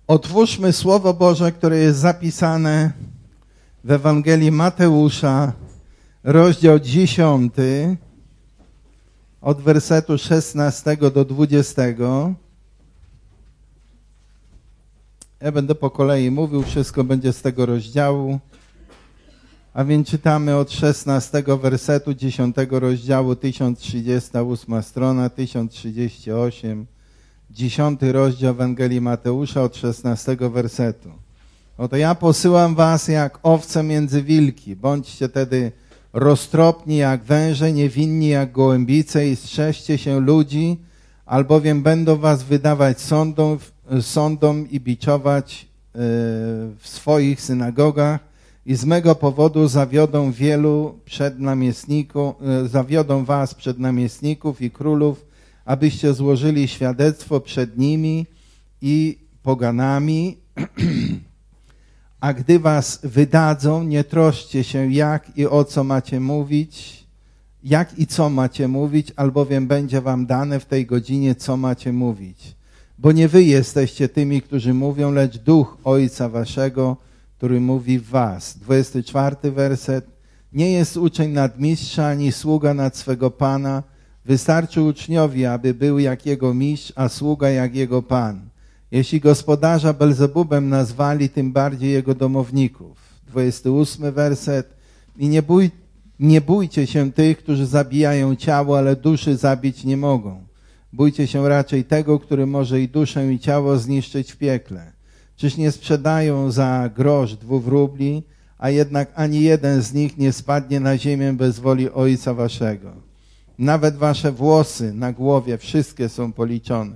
Otwórzmy Słowo Boże, które jest zapisane w Ewangelii Mateusza, rozdział 10, od wersetu 16 do 20. Ja będę po kolei mówił, wszystko będzie z tego rozdziału. A więc czytamy od 16 wersetu 10 rozdziału, 1038 strona, 1038, 10 rozdział Ewangelii Mateusza od 16 wersetu. Oto ja posyłam was jak owce między wilki. Bądźcie tedy roztropni jak węże, niewinni jak gołębice i strzeżcie się ludzi, albowiem będą was wydawać sądom i biczować w swoich synagogach i z mego powodu zawiodą was przed namiestników i królów, abyście złożyli świadectwo przed nimi i poganami. A gdy was wydadzą, nie troszcie się jak i co macie mówić, albowiem będzie wam dane w tej godzinie, co macie mówić. Bo nie wy jesteście tymi, którzy mówią, lecz Duch Ojca waszego, który mówi w was. 24 werset. Nie jest uczeń nad mistrza, ani sługa nad swego Pana. Wystarczy uczniowi, aby był jak jego mistrz, a sługa jak jego Pan. Jeśli gospodarza Belzebubem nazwali, tym bardziej jego domowników. 28 werset. I nie bójcie się tych, którzy zabijają ciało, ale duszy zabić nie mogą. Bójcie się raczej tego, który może i duszę, i ciało zniszczyć w piekle. Czyż nie sprzedają za grosz 2 rubli, a jednak ani jeden z nich nie spadnie na ziemię bez woli Ojca waszego. Nawet wasze włosy na głowie wszystkie są policzone.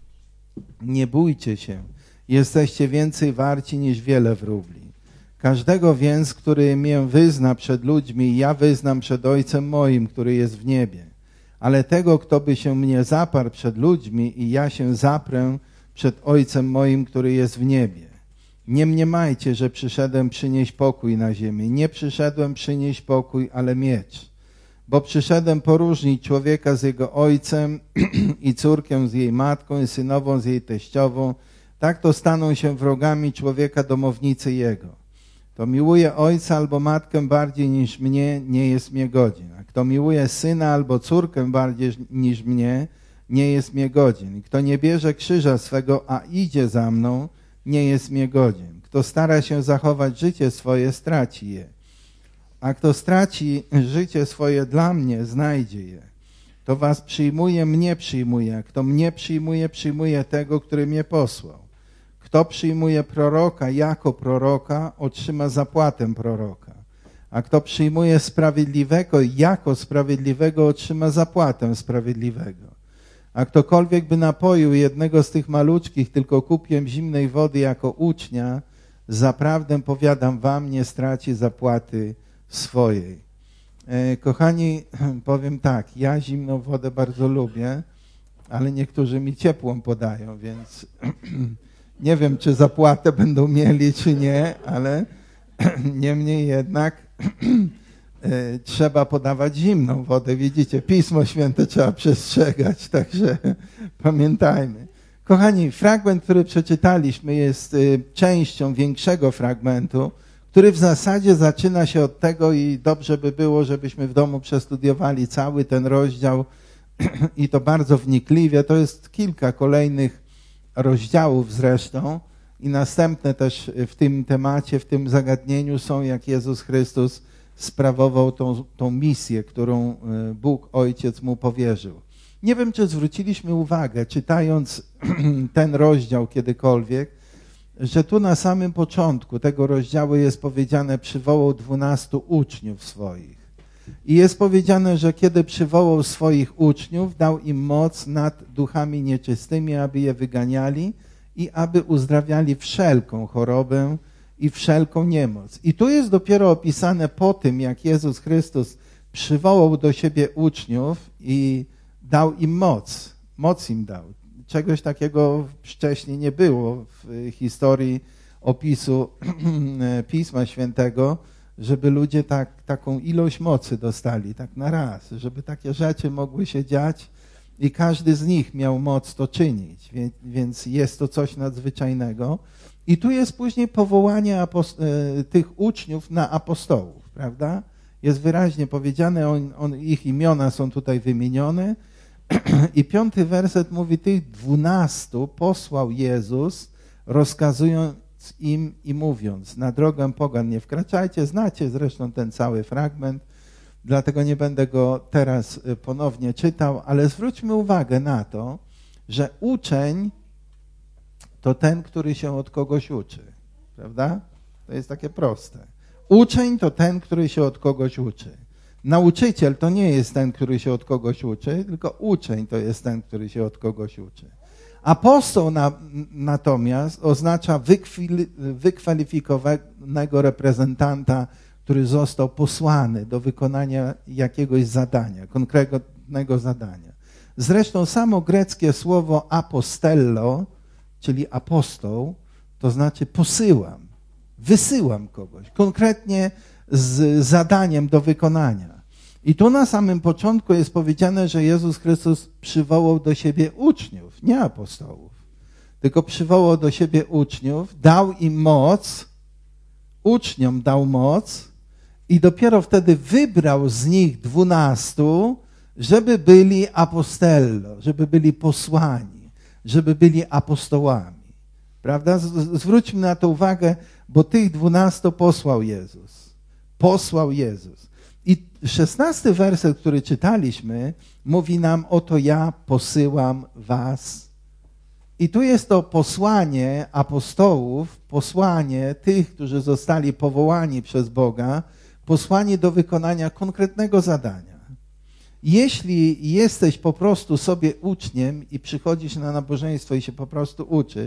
Nie bójcie się, jesteście więcej warci niż wiele wróbli. Każdego więc, który mię wyzna przed ludźmi, ja wyznam przed Ojcem moim, który jest w niebie. Ale tego, kto by się mnie zaparł przed ludźmi, i ja się zaprę przed Ojcem moim, który jest w niebie. Nie mniemajcie, że przyszedłem przynieść pokój na ziemię. Nie przyszedłem przynieść pokój, ale miecz. Bo przyszedłem poróżnić człowieka z jego ojcem i córkę z jej matką i synową z jej teściową. Tak to staną się wrogami człowieka domownicy jego. Kto miłuje ojca albo matkę bardziej niż mnie, nie jest mnie godzien. A kto miłuje syna albo córkę bardziej niż mnie, nie jest mnie godzien. Kto nie bierze krzyża swego, a idzie za mną, nie jest mnie godzien. Kto stara się zachować życie swoje, straci je. A kto straci życie swoje dla mnie, znajdzie je. Kto was przyjmuje, mnie przyjmuje. A kto mnie przyjmuje, przyjmuje tego, który mnie posłał. Kto przyjmuje proroka jako proroka, otrzyma zapłatę proroka. A kto przyjmuje sprawiedliwego jako sprawiedliwego, otrzyma zapłatę sprawiedliwego. A ktokolwiek by napoił jednego z tych maluczkich tylko kubkiem zimnej wody jako ucznia, zaprawdę powiadam wam, nie straci zapłaty swojej. Kochani, powiem tak, ja zimną wodę bardzo lubię, ale niektórzy mi ciepłą podają, więc nie wiem, czy zapłatę będą mieli, czy nie, ale niemniej jednak trzeba podawać zimną wodę. Widzicie, Pismo Święte trzeba przestrzegać, także pamiętajmy. Kochani, fragment, który przeczytaliśmy, jest częścią większego fragmentu, który w zasadzie zaczyna się od tego i dobrze by było, żebyśmy w domu przestudiowali cały ten rozdział i to bardzo wnikliwie. To jest kilka kolejnych rozdziałów zresztą i następne też w tym temacie, w tym zagadnieniu są, jak Jezus Chrystus sprawował tą misję, którą Bóg Ojciec mu powierzył. Nie wiem, czy zwróciliśmy uwagę, czytając ten rozdział kiedykolwiek, że tu na samym początku tego rozdziału jest powiedziane, przywołał 12 uczniów swoich. I jest powiedziane, że kiedy przywołał swoich uczniów, dał im moc nad duchami nieczystymi, aby je wyganiali i aby uzdrawiali wszelką chorobę i wszelką niemoc. I tu jest dopiero opisane po tym, jak Jezus Chrystus przywołał do siebie uczniów i dał im moc. Moc im dał. Czegoś takiego wcześniej nie było w historii opisu Pisma Świętego, żeby ludzie taką ilość mocy dostali, tak na raz, żeby takie rzeczy mogły się dziać i każdy z nich miał moc to czynić, więc jest to coś nadzwyczajnego. I tu jest później powołanie tych uczniów na apostołów, prawda? Jest wyraźnie powiedziane, ich imiona są tutaj wymienione. I 5 werset mówi, tych 12 posłał Jezus, rozkazując im i mówiąc, na drogę pogan nie wkraczajcie. Znacie zresztą ten cały fragment, dlatego nie będę go teraz ponownie czytał, ale zwróćmy uwagę na to, że uczeń to ten, który się od kogoś uczy, prawda? To jest takie proste. Uczeń to ten, który się od kogoś uczy. Nauczyciel to nie jest ten, który się od kogoś uczy, tylko uczeń to jest ten, który się od kogoś uczy. Apostoł natomiast oznacza wykwalifikowanego reprezentanta, który został posłany do wykonania jakiegoś zadania, konkretnego zadania. Zresztą samo greckie słowo apostello, czyli apostoł, to znaczy posyłam, wysyłam kogoś, konkretnie z zadaniem do wykonania. I tu na samym początku jest powiedziane, że Jezus Chrystus przywołał do siebie uczniów, nie apostołów, tylko przywołał do siebie uczniów, dał im moc, uczniom dał moc i dopiero wtedy wybrał z nich 12, żeby byli apostello, żeby byli posłani, żeby byli apostołami. Prawda? Zwróćmy na to uwagę, bo tych 12 posłał Jezus. Posłał Jezus. I 16 werset, który czytaliśmy, mówi nam, oto ja posyłam was. I tu jest to posłanie apostołów, posłanie tych, którzy zostali powołani przez Boga, posłanie do wykonania konkretnego zadania. Jeśli jesteś po prostu sobie uczniem i przychodzisz na nabożeństwo i się po prostu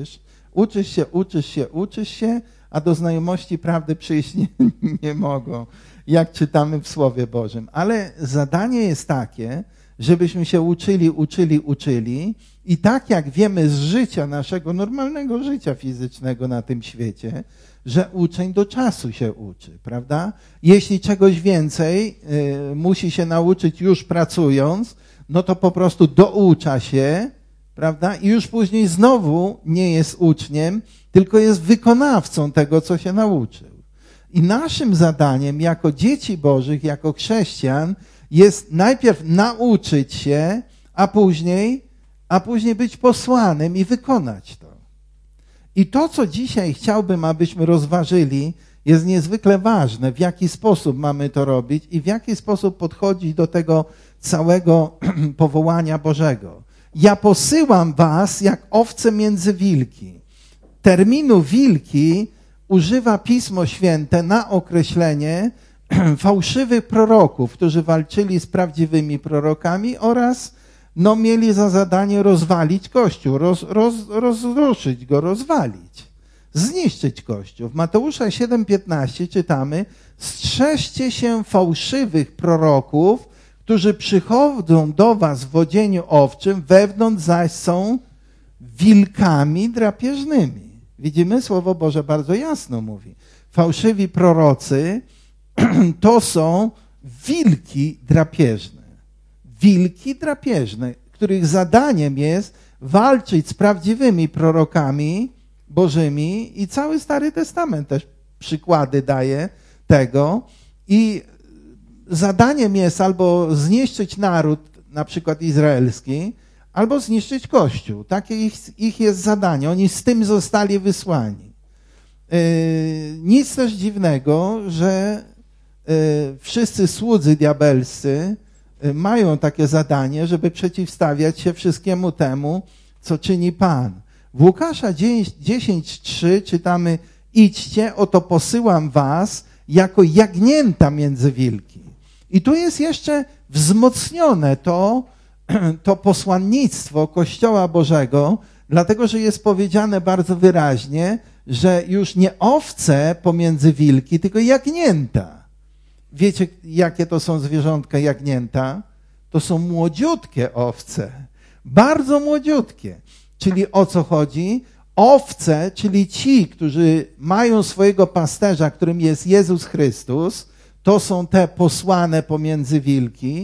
uczysz się, a do znajomości prawdy przyjść nie mogą, jak czytamy w Słowie Bożym. Ale zadanie jest takie, żebyśmy się uczyli i tak jak wiemy z życia naszego, normalnego życia fizycznego na tym świecie, że uczeń do czasu się uczy, prawda? Jeśli czegoś więcej musi się nauczyć już pracując, no to po prostu doucza się, prawda? I już później znowu nie jest uczniem, tylko jest wykonawcą tego, co się nauczył. I naszym zadaniem jako dzieci Bożych, jako chrześcijan jest najpierw nauczyć się, a później być posłanym i wykonać to. I to, co dzisiaj chciałbym, abyśmy rozważyli, jest niezwykle ważne, w jaki sposób mamy to robić i w jaki sposób podchodzić do tego całego powołania Bożego. Ja posyłam was jak owce między wilki. Terminu wilki używa Pismo Święte na określenie fałszywych proroków, którzy walczyli z prawdziwymi prorokami oraz mieli za zadanie rozwalić Kościół, rozruszyć go, rozwalić, zniszczyć Kościół. W Mateusza 7,15 czytamy: strzeżcie się fałszywych proroków, którzy przychodzą do was w odzieniu owczym, wewnątrz zaś są wilkami drapieżnymi. Widzimy, Słowo Boże bardzo jasno mówi. Fałszywi prorocy to są wilki drapieżne. Wilki drapieżne, których zadaniem jest walczyć z prawdziwymi prorokami bożymi i cały Stary Testament też przykłady daje tego. I zadaniem jest albo zniszczyć naród, na przykład izraelski, albo zniszczyć Kościół. Takie ich jest zadanie. Oni z tym zostali wysłani. Nic też dziwnego, że wszyscy słudzy diabelscy mają takie zadanie, żeby przeciwstawiać się wszystkiemu temu, co czyni Pan. W Łukasza 10:3 czytamy: idźcie, oto posyłam was jako jagnięta między wilki. I tu jest jeszcze wzmocnione to posłannictwo Kościoła Bożego, dlatego że jest powiedziane bardzo wyraźnie, że już nie owce pomiędzy wilki, tylko jagnięta. Wiecie, jakie to są zwierzątka jagnięta? To są młodziutkie owce, bardzo młodziutkie. Czyli o co chodzi? Owce, czyli ci, którzy mają swojego pasterza, którym jest Jezus Chrystus, to są te posłane pomiędzy wilki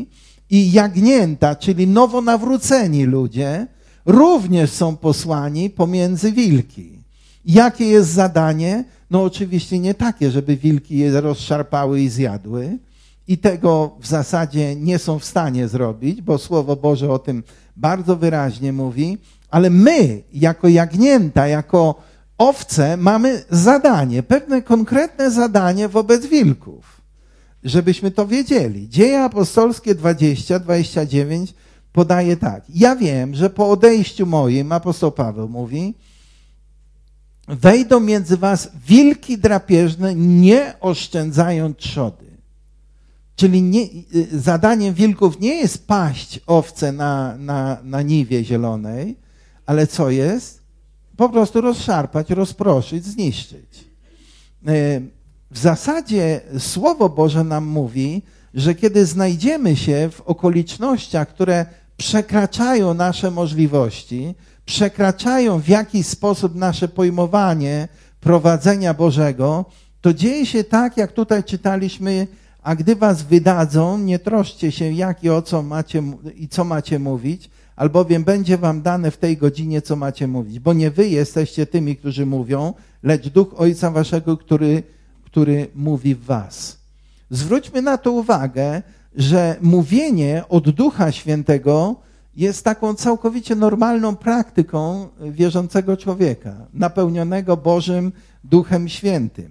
i jagnięta, czyli nowonawróceni ludzie, również są posłani pomiędzy wilki. Jakie jest zadanie? No oczywiście nie takie, żeby wilki je rozszarpały i zjadły. I tego w zasadzie nie są w stanie zrobić, bo Słowo Boże o tym bardzo wyraźnie mówi. Ale my, jako jagnięta, jako owce, mamy zadanie, pewne konkretne zadanie wobec wilków. Żebyśmy to wiedzieli. Dzieje apostolskie 20-29 podaje tak. Ja wiem, że po odejściu moim, apostoł Paweł mówi, wejdą między was wilki drapieżne, nie oszczędzając trzody. Czyli zadaniem wilków nie jest paść owce na niwie zielonej, ale co jest? Po prostu rozszarpać, rozproszyć, zniszczyć. W zasadzie Słowo Boże nam mówi, że kiedy znajdziemy się w okolicznościach, które przekraczają nasze możliwości, przekraczają w jakiś sposób nasze pojmowanie prowadzenia Bożego, to dzieje się tak, jak tutaj czytaliśmy, a gdy was wydadzą, nie troszcie się, jak i o co macie i co macie mówić, albowiem będzie wam dane w tej godzinie, co macie mówić. Bo nie wy jesteście tymi, którzy mówią, lecz Duch Ojca waszego, który mówi w was. Zwróćmy na to uwagę, że mówienie od Ducha Świętego jest taką całkowicie normalną praktyką wierzącego człowieka, napełnionego Bożym Duchem Świętym.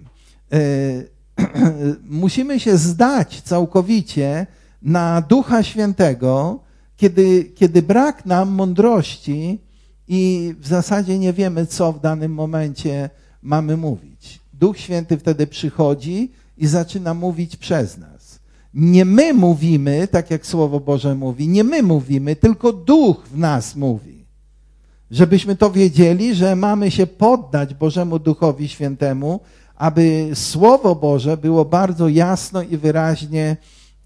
Musimy się zdać całkowicie na Ducha Świętego, kiedy brak nam mądrości i w zasadzie nie wiemy, co w danym momencie mamy mówić. Duch Święty wtedy przychodzi i zaczyna mówić przez nas. Nie my mówimy, tak jak Słowo Boże mówi, nie my mówimy, tylko Duch w nas mówi. Żebyśmy to wiedzieli, że mamy się poddać Bożemu Duchowi Świętemu, aby Słowo Boże było bardzo jasno i wyraźnie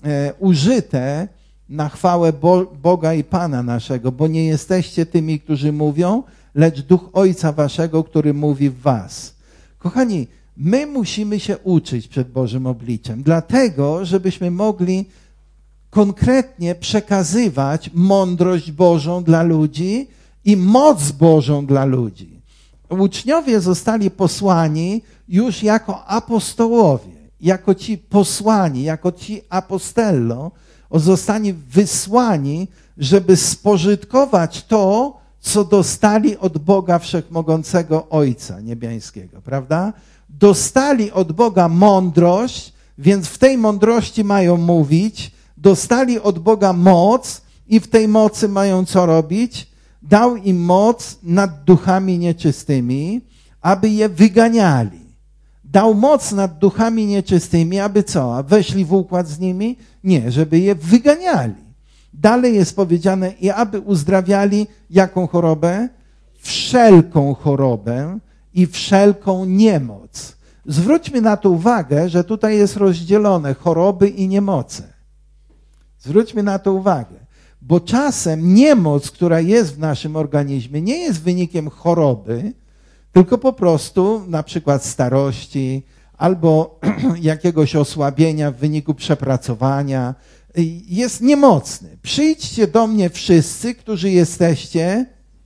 użyte na chwałę Boga i Pana naszego, bo nie jesteście tymi, którzy mówią, lecz Duch Ojca waszego, który mówi w was. Kochani, my musimy się uczyć przed Bożym obliczem, dlatego, żebyśmy mogli konkretnie przekazywać mądrość Bożą dla ludzi i moc Bożą dla ludzi. Uczniowie zostali posłani już jako apostołowie, jako ci posłani, jako ci apostello, zostali wysłani, żeby spożytkować to, co dostali od Boga Wszechmogącego Ojca Niebiańskiego, prawda? Dostali od Boga mądrość, więc w tej mądrości mają mówić, dostali od Boga moc i w tej mocy mają co robić? Dał im moc nad duchami nieczystymi, aby je wyganiali. Dał moc nad duchami nieczystymi, aby co? A weszli w układ z nimi? Nie, żeby je wyganiali. Dalej jest powiedziane, i aby uzdrawiali jaką chorobę? Wszelką chorobę i wszelką niemoc. Zwróćmy na to uwagę, że tutaj jest rozdzielone choroby i niemoce. Zwróćmy na to uwagę, bo czasem niemoc, która jest w naszym organizmie, nie jest wynikiem choroby, tylko po prostu na przykład starości albo jakiegoś osłabienia w wyniku przepracowania. Jest niemocny. Przyjdźcie do mnie wszyscy, którzy jesteście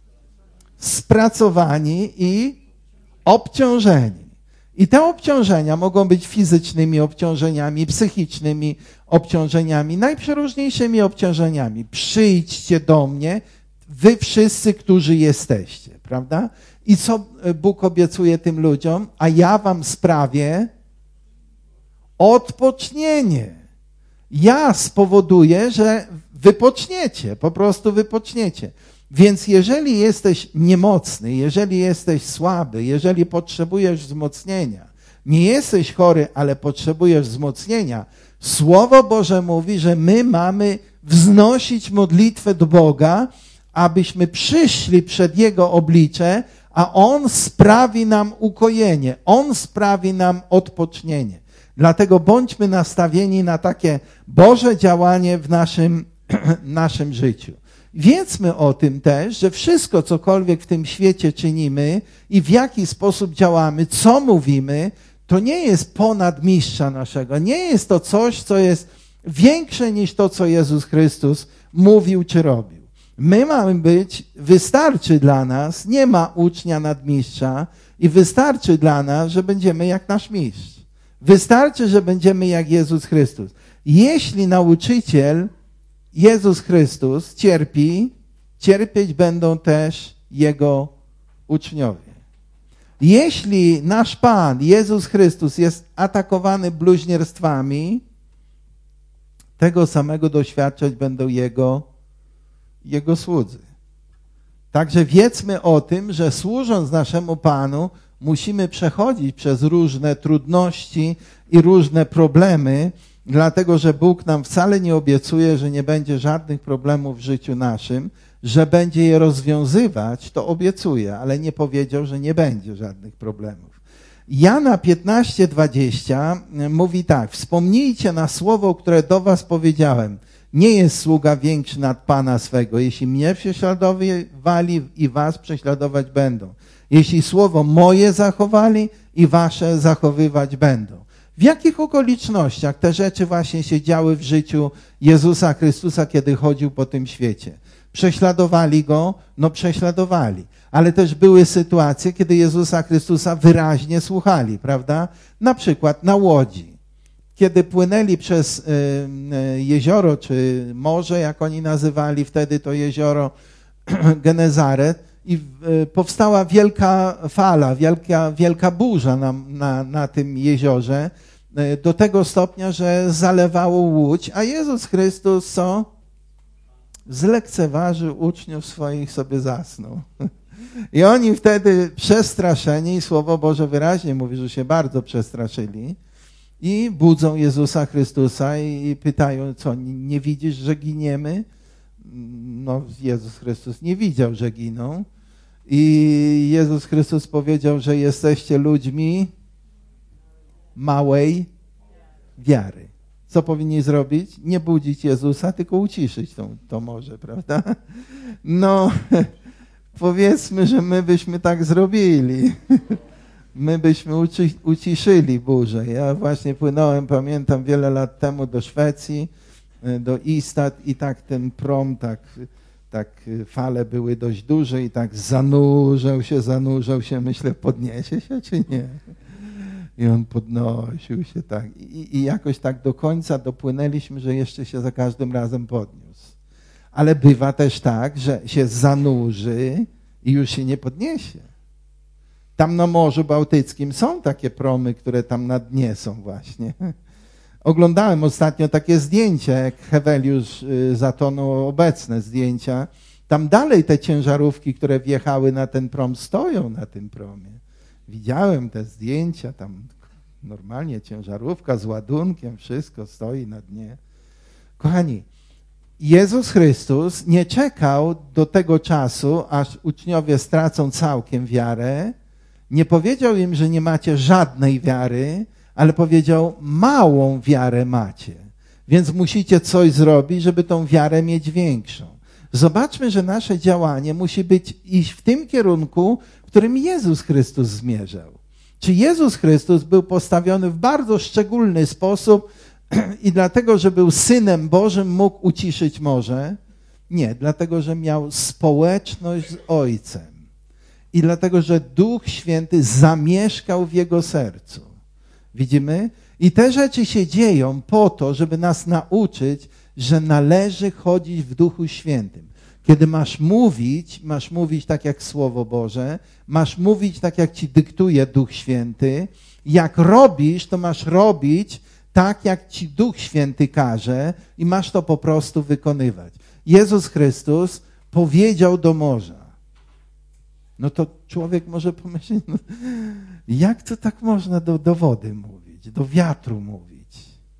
spracowani i obciążeni. I te obciążenia mogą być fizycznymi obciążeniami, psychicznymi obciążeniami, najprzeróżniejszymi obciążeniami. Przyjdźcie do mnie, wy wszyscy, którzy jesteście, prawda? I co Bóg obiecuje tym ludziom? A ja wam sprawię odpocznienie. Ja spowoduję, że wypoczniecie, po prostu wypoczniecie. Więc jeżeli jesteś niemocny, jeżeli jesteś słaby, jeżeli potrzebujesz wzmocnienia, nie jesteś chory, ale potrzebujesz wzmocnienia, Słowo Boże mówi, że my mamy wznosić modlitwę do Boga, abyśmy przyszli przed Jego oblicze, a On sprawi nam ukojenie, On sprawi nam odpocznienie. Dlatego bądźmy nastawieni na takie Boże działanie w naszym życiu. Wiedzmy o tym też, że wszystko, cokolwiek w tym świecie czynimy i w jaki sposób działamy, co mówimy, to nie jest ponad mistrza naszego. Nie jest to coś, co jest Większe niż to, co Jezus Chrystus mówił czy robił. My mamy być, wystarczy dla nas, nie ma ucznia nadmistrza i wystarczy dla nas, że będziemy jak nasz mistrz. Wystarczy, że będziemy jak Jezus Chrystus. Jeśli nauczyciel Jezus Chrystus cierpi, cierpieć będą też Jego uczniowie. Jeśli nasz Pan, Jezus Chrystus, jest atakowany bluźnierstwami, tego samego doświadczać będą Jego słudzy. Także wiedzmy o tym, że służąc naszemu Panu, musimy przechodzić przez różne trudności i różne problemy, dlatego że Bóg nam wcale nie obiecuje, że nie będzie żadnych problemów w życiu naszym, że będzie je rozwiązywać, to obiecuje, ale nie powiedział, że nie będzie żadnych problemów. Jana 15:20 mówi tak: wspomnijcie na słowo, które do was powiedziałem. Nie jest sługa większy nad Pana swego. Jeśli mnie prześladowali i was prześladować będą. Jeśli słowo moje zachowali i wasze zachowywać będą. W jakich okolicznościach te rzeczy właśnie się działy w życiu Jezusa Chrystusa, kiedy chodził po tym świecie? Prześladowali Go? No prześladowali. Ale też były sytuacje, kiedy Jezusa Chrystusa wyraźnie słuchali, prawda? Na przykład na łodzi. Kiedy płynęli przez jezioro, czy morze, jak oni nazywali wtedy to jezioro Genezaret, i powstała wielka fala, wielka burza na tym jeziorze, do tego stopnia, że zalewało łódź, a Jezus Chrystus co? Zlekceważył uczniów swoich, sobie zasnął. I oni wtedy przestraszeni, Słowo Boże wyraźnie mówi, że się bardzo przestraszyli, i budzą Jezusa Chrystusa i pytają, co, nie widzisz, że giniemy? No, Jezus Chrystus nie widział, że giną. I Jezus Chrystus powiedział, że jesteście ludźmi małej wiary. Co powinni zrobić? Nie budzić Jezusa, tylko uciszyć to morze, prawda? No, powiedzmy, że my byśmy tak zrobili. My byśmy uciszyli burzę. Ja właśnie płynąłem, pamiętam, wiele lat temu do Szwecji, do Istad, i tak ten prom, tak fale były dość duże i tak zanurzał się. Myślę, podniesie się czy nie? I on podnosił się tak. I jakoś tak do końca dopłynęliśmy, że jeszcze się za każdym razem podniósł. Ale bywa też tak, że się zanurzy i już się nie podniesie. Tam na Morzu Bałtyckim są takie promy, które tam na dnie są właśnie. Oglądałem ostatnio takie zdjęcia, jak Heweliusz zatonął, obecne zdjęcia. Tam dalej te ciężarówki, które wjechały na ten prom, stoją na tym promie. Widziałem te zdjęcia, tam normalnie ciężarówka z ładunkiem, wszystko stoi na dnie. Kochani, Jezus Chrystus nie czekał do tego czasu, aż uczniowie stracą całkiem wiarę. Nie powiedział im, że nie macie żadnej wiary, ale powiedział, małą wiarę macie, więc musicie coś zrobić, żeby tą wiarę mieć większą. Zobaczmy, że nasze działanie musi iść w tym kierunku, w którym Jezus Chrystus zmierzał. Czy Jezus Chrystus był postawiony w bardzo szczególny sposób i dlatego, że był Synem Bożym, mógł uciszyć morze? Nie, dlatego, że miał społeczność z Ojcem. I dlatego, że Duch Święty zamieszkał w Jego sercu. Widzimy? I te rzeczy się dzieją po to, żeby nas nauczyć, że należy chodzić w Duchu Świętym. Kiedy masz mówić tak jak Słowo Boże, masz mówić tak jak ci dyktuje Duch Święty. Jak robisz, to masz robić tak jak ci Duch Święty każe i masz to po prostu wykonywać. Jezus Chrystus powiedział do morza. No to człowiek może pomyśleć, no, jak to tak można do wody mówić, do wiatru mówić?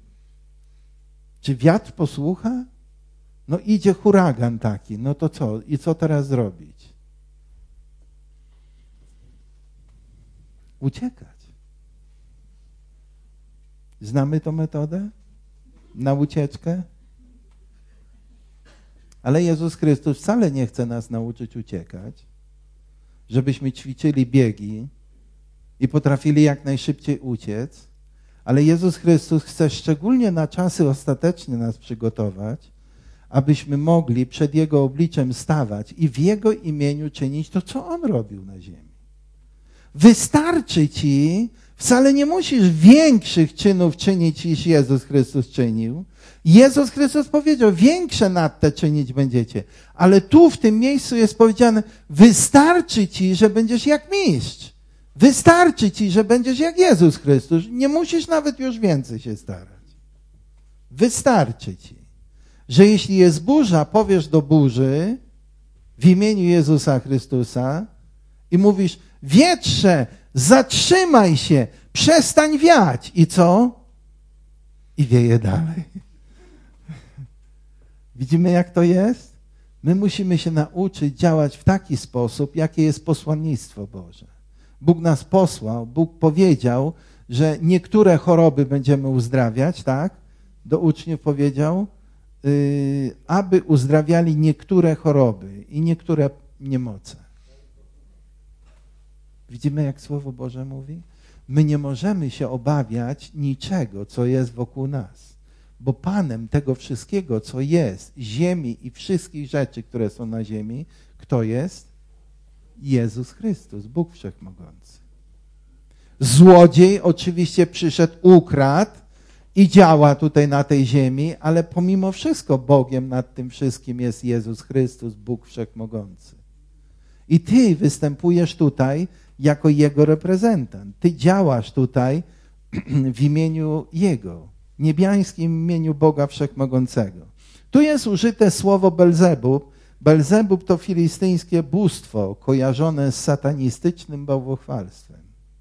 Czy wiatr posłucha? No idzie huragan taki, no to co? I co teraz zrobić? Uciekać. Znamy tą metodę? Na ucieczkę? Ale Jezus Chrystus wcale nie chce nas nauczyć uciekać, żebyśmy ćwiczyli biegi i potrafili jak najszybciej uciec, Ale Jezus Chrystus chce szczególnie na czasy ostateczne nas przygotować, abyśmy mogli przed Jego obliczem stawać i w Jego imieniu czynić to, co On robił na ziemi. Wystarczy ci, wcale nie musisz większych czynów czynić, niż Jezus Chrystus czynił. Jezus Chrystus powiedział, większe nad te czynić będziecie. Ale tu w tym miejscu jest powiedziane, wystarczy ci, że będziesz jak mistrz. Wystarczy ci, że będziesz jak Jezus Chrystus. Nie musisz nawet już więcej się starać. Wystarczy ci, że jeśli jest burza, powiesz do burzy w imieniu Jezusa Chrystusa i mówisz, wietrze, zatrzymaj się, przestań wiać. I co? I wieje dalej. Widzimy, jak to jest? My musimy się nauczyć działać w taki sposób, jakie jest posłannictwo Boże. Bóg nas posłał, Bóg powiedział, że niektóre choroby będziemy uzdrawiać, tak? Do uczniów powiedział, aby uzdrawiali niektóre choroby i niektóre niemoce. Widzimy, jak Słowo Boże mówi? My nie możemy się obawiać niczego, co jest wokół nas. Bo Panem tego wszystkiego, co jest, ziemi i wszystkich rzeczy, które są na ziemi, kto jest? Jezus Chrystus, Bóg Wszechmogący. Złodziej oczywiście przyszedł, ukradł i działa tutaj na tej ziemi, ale pomimo wszystko Bogiem nad tym wszystkim jest Jezus Chrystus, Bóg Wszechmogący. I ty występujesz tutaj jako Jego reprezentant. Ty działasz tutaj w imieniu Jego, niebiańskim imieniu Boga Wszechmogącego. Tu jest użyte słowo Belzebub. Belzebub to filistyńskie bóstwo kojarzone z satanistycznym bałwochwalstwem.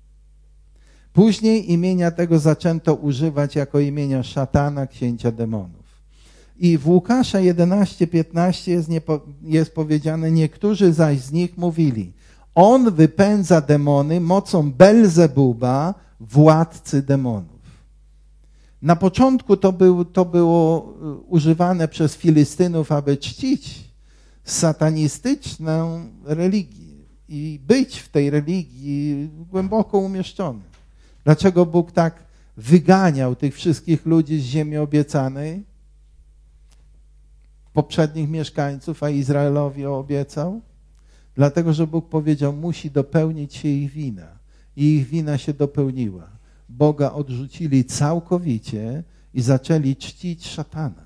Później imienia tego zaczęto używać jako imienia szatana, księcia demonów. I w Łukasza 11:15 jest powiedziane, niektórzy zaś z nich mówili, on wypędza demony mocą Belzebuba, władcy demonów. Na początku to było używane przez Filistynów, aby czcić satanistyczną religię i być w tej religii głęboko umieszczony. Dlaczego Bóg tak wyganiał tych wszystkich ludzi z ziemi obiecanej, poprzednich mieszkańców, a Izraelowi obiecał? Dlatego, że Bóg powiedział, musi dopełnić się ich wina. I ich wina się dopełniła. Boga odrzucili całkowicie i zaczęli czcić szatana.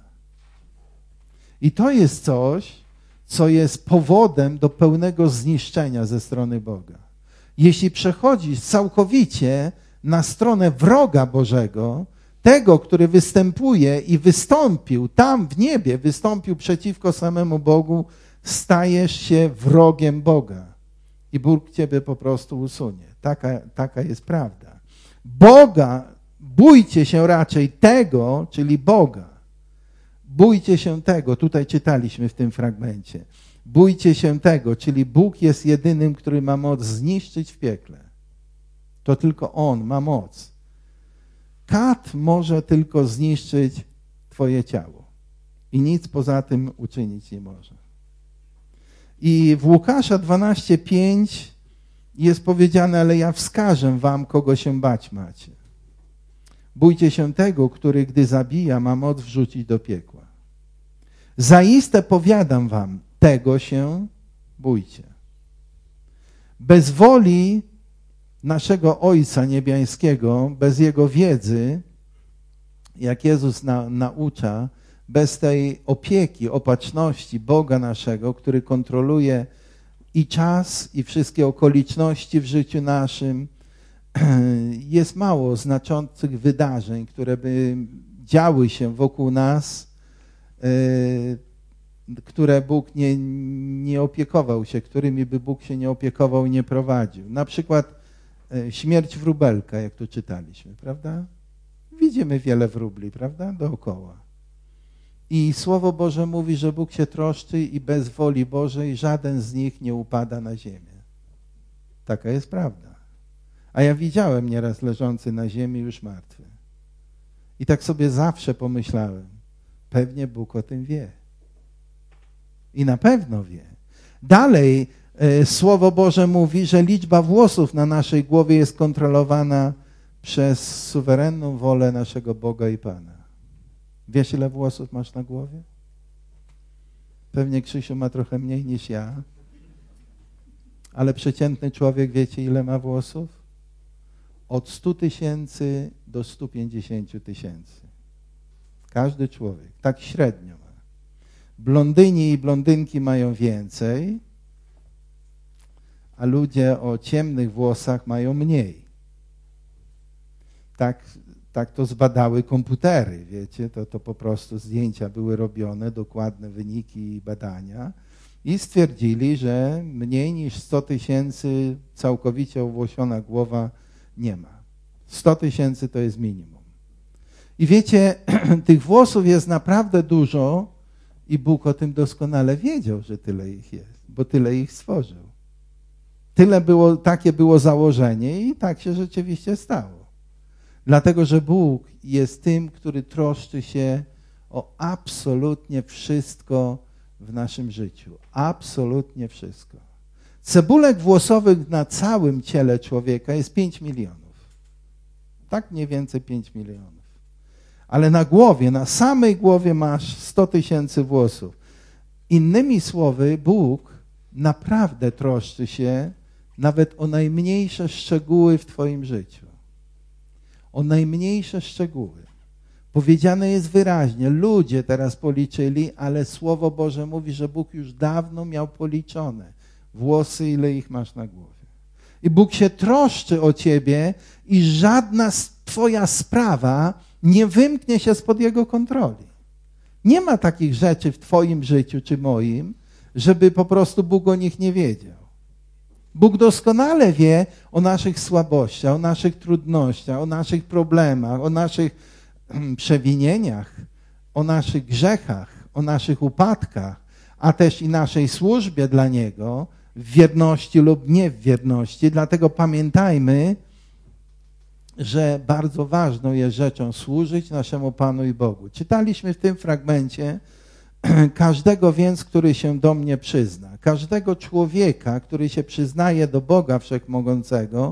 I to jest coś, co jest powodem do pełnego zniszczenia ze strony Boga. Jeśli przechodzisz całkowicie na stronę wroga Bożego, tego, który występuje i wystąpił tam w niebie, wystąpił przeciwko samemu Bogu, stajesz się wrogiem Boga. I Bóg ciebie po prostu usunie. Taka jest prawda. Boga, bójcie się raczej tego, czyli Boga. Bójcie się tego, tutaj czytaliśmy w tym fragmencie. Bójcie się tego, czyli Bóg jest jedynym, który ma moc zniszczyć w piekle. To tylko On ma moc. Kat może tylko zniszczyć twoje ciało. I nic poza tym uczynić nie może. I w Łukasza 12:5 jest powiedziane, ale ja wskażę wam, kogo się bać macie. Bójcie się tego, który gdy zabija, ma moc wrzucić do piekła. Zaiste powiadam wam, tego się bójcie. Bez woli naszego Ojca Niebiańskiego, bez Jego wiedzy, jak Jezus naucza, bez tej opieki, opatrzności Boga naszego, który kontroluje i czas, i wszystkie okoliczności w życiu naszym, jest mało znaczących wydarzeń, które by działy się wokół nas, które Bóg nie opiekował się, którymi by Bóg się nie opiekował i nie prowadził. Na przykład śmierć wróbelka, jak tu czytaliśmy, prawda? Widzimy wiele wróbli, prawda? Dookoła. I Słowo Boże mówi, że Bóg się troszczy i bez woli Bożej żaden z nich nie upada na ziemię. Taka jest prawda. A ja widziałem nieraz leżący na ziemi już martwy. I tak sobie zawsze pomyślałem, pewnie Bóg o tym wie. I na pewno wie. Dalej Słowo Boże mówi, że liczba włosów na naszej głowie jest kontrolowana przez suwerenną wolę naszego Boga i Pana. Wiesz, ile włosów masz na głowie? Pewnie Krzysiu ma trochę mniej niż ja. Ale przeciętny człowiek, wiecie, ile ma włosów? Od 100 000 do 150 000. Każdy człowiek. Tak średnio ma. Blondyni i blondynki mają więcej, a ludzie o ciemnych włosach mają mniej. Tak to zbadały komputery, wiecie, to po prostu zdjęcia były robione, dokładne wyniki i badania i stwierdzili, że mniej niż 100 000 całkowicie owłosiona głowa nie ma. 100 000 to jest minimum. I wiecie, tych włosów jest naprawdę dużo i Bóg o tym doskonale wiedział, że tyle ich jest, bo tyle ich stworzył. Takie było założenie i tak się rzeczywiście stało. Dlatego, że Bóg jest tym, który troszczy się o absolutnie wszystko w naszym życiu. Absolutnie wszystko. Cebulek włosowych na całym ciele człowieka jest 5 milionów. Tak mniej więcej 5 milionów. Ale na głowie, na samej głowie masz 100 000 włosów. Innymi słowy, Bóg naprawdę troszczy się nawet o najmniejsze szczegóły w twoim życiu. O najmniejsze szczegóły. Powiedziane jest wyraźnie, ludzie teraz policzyli, ale Słowo Boże mówi, że Bóg już dawno miał policzone włosy, ile ich masz na głowie. I Bóg się troszczy o ciebie i żadna twoja sprawa nie wymknie się spod Jego kontroli. Nie ma takich rzeczy w twoim życiu czy moim, żeby po prostu Bóg o nich nie wiedział. Bóg doskonale wie o naszych słabościach, o naszych trudnościach, o naszych problemach, o naszych przewinieniach, o naszych grzechach, o naszych upadkach, a też i naszej służbie dla Niego, w wierności lub nie w wierności. Dlatego pamiętajmy, że bardzo ważną jest rzeczą służyć naszemu Panu i Bogu. Czytaliśmy w tym fragmencie, każdego więc, który się do mnie przyzna, każdego człowieka, który się przyznaje do Boga Wszechmogącego,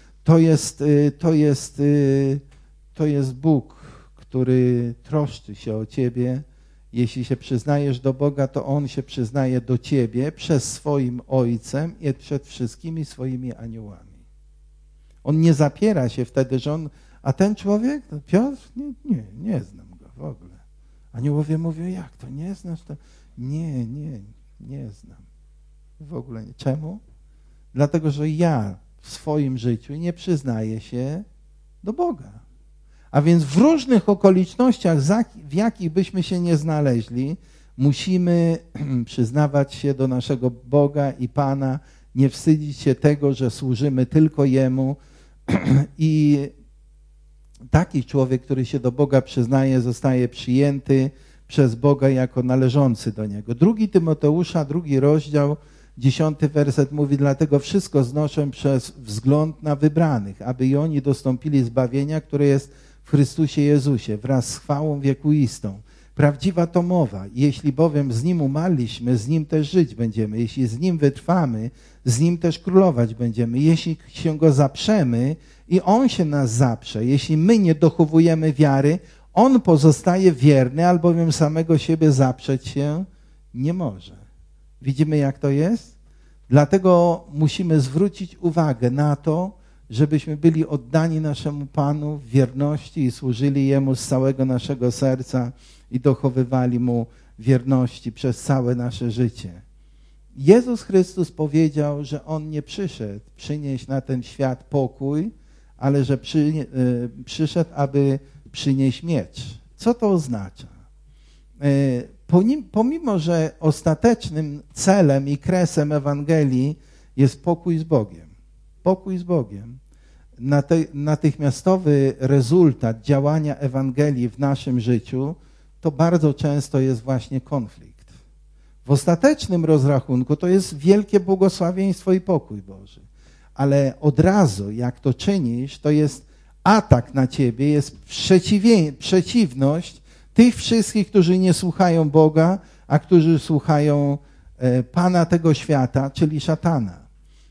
to jest Bóg, który troszczy się o ciebie. Jeśli się przyznajesz do Boga, to On się przyznaje do ciebie przez swoim Ojcem i przed wszystkimi swoimi aniołami. On nie zapiera się wtedy, że on, a ten człowiek, Piotr, nie znam go w ogóle. Aniołowie mówią, jak to, nie znasz to? Nie znam. W ogóle nie. Czemu? Dlatego, że ja w swoim życiu nie przyznaję się do Boga. A więc w różnych okolicznościach, w jakich byśmy się nie znaleźli, musimy przyznawać się do naszego Boga i Pana, nie wstydzić się tego, że służymy tylko Jemu. I taki człowiek, który się do Boga przyznaje, zostaje przyjęty przez Boga jako należący do Niego. 2 Tymoteusza, 2 rozdział, 10 werset mówi, dlatego wszystko znoszę przez wzgląd na wybranych, aby i oni dostąpili zbawienia, które jest w Chrystusie Jezusie, wraz z chwałą wiekuistą. Prawdziwa to mowa. Jeśli bowiem z Nim umarliśmy, z Nim też żyć będziemy. Jeśli z Nim wytrwamy, z Nim też królować będziemy. Jeśli się Go zaprzemy i On się nas zaprze, jeśli my nie dochowujemy wiary, On pozostaje wierny, albowiem samego siebie zaprzeć się nie może. Widzimy, jak to jest? Dlatego musimy zwrócić uwagę na to, żebyśmy byli oddani naszemu Panu w wierności i służyli Jemu z całego naszego serca i dochowywali Mu wierności przez całe nasze życie. Jezus Chrystus powiedział, że On nie przyszedł przynieść na ten świat pokój, ale że przyszedł, aby przynieść miecz. Co to oznacza? Pomimo, że ostatecznym celem i kresem Ewangelii jest pokój z Bogiem, natychmiastowy rezultat działania Ewangelii w naszym życiu to bardzo często jest właśnie konflikt. W ostatecznym rozrachunku to jest wielkie błogosławieństwo i pokój Boży. Ale od razu, jak to czynisz, to jest atak na ciebie, jest przeciwność tych wszystkich, którzy nie słuchają Boga, a którzy słuchają Pana tego świata, czyli szatana.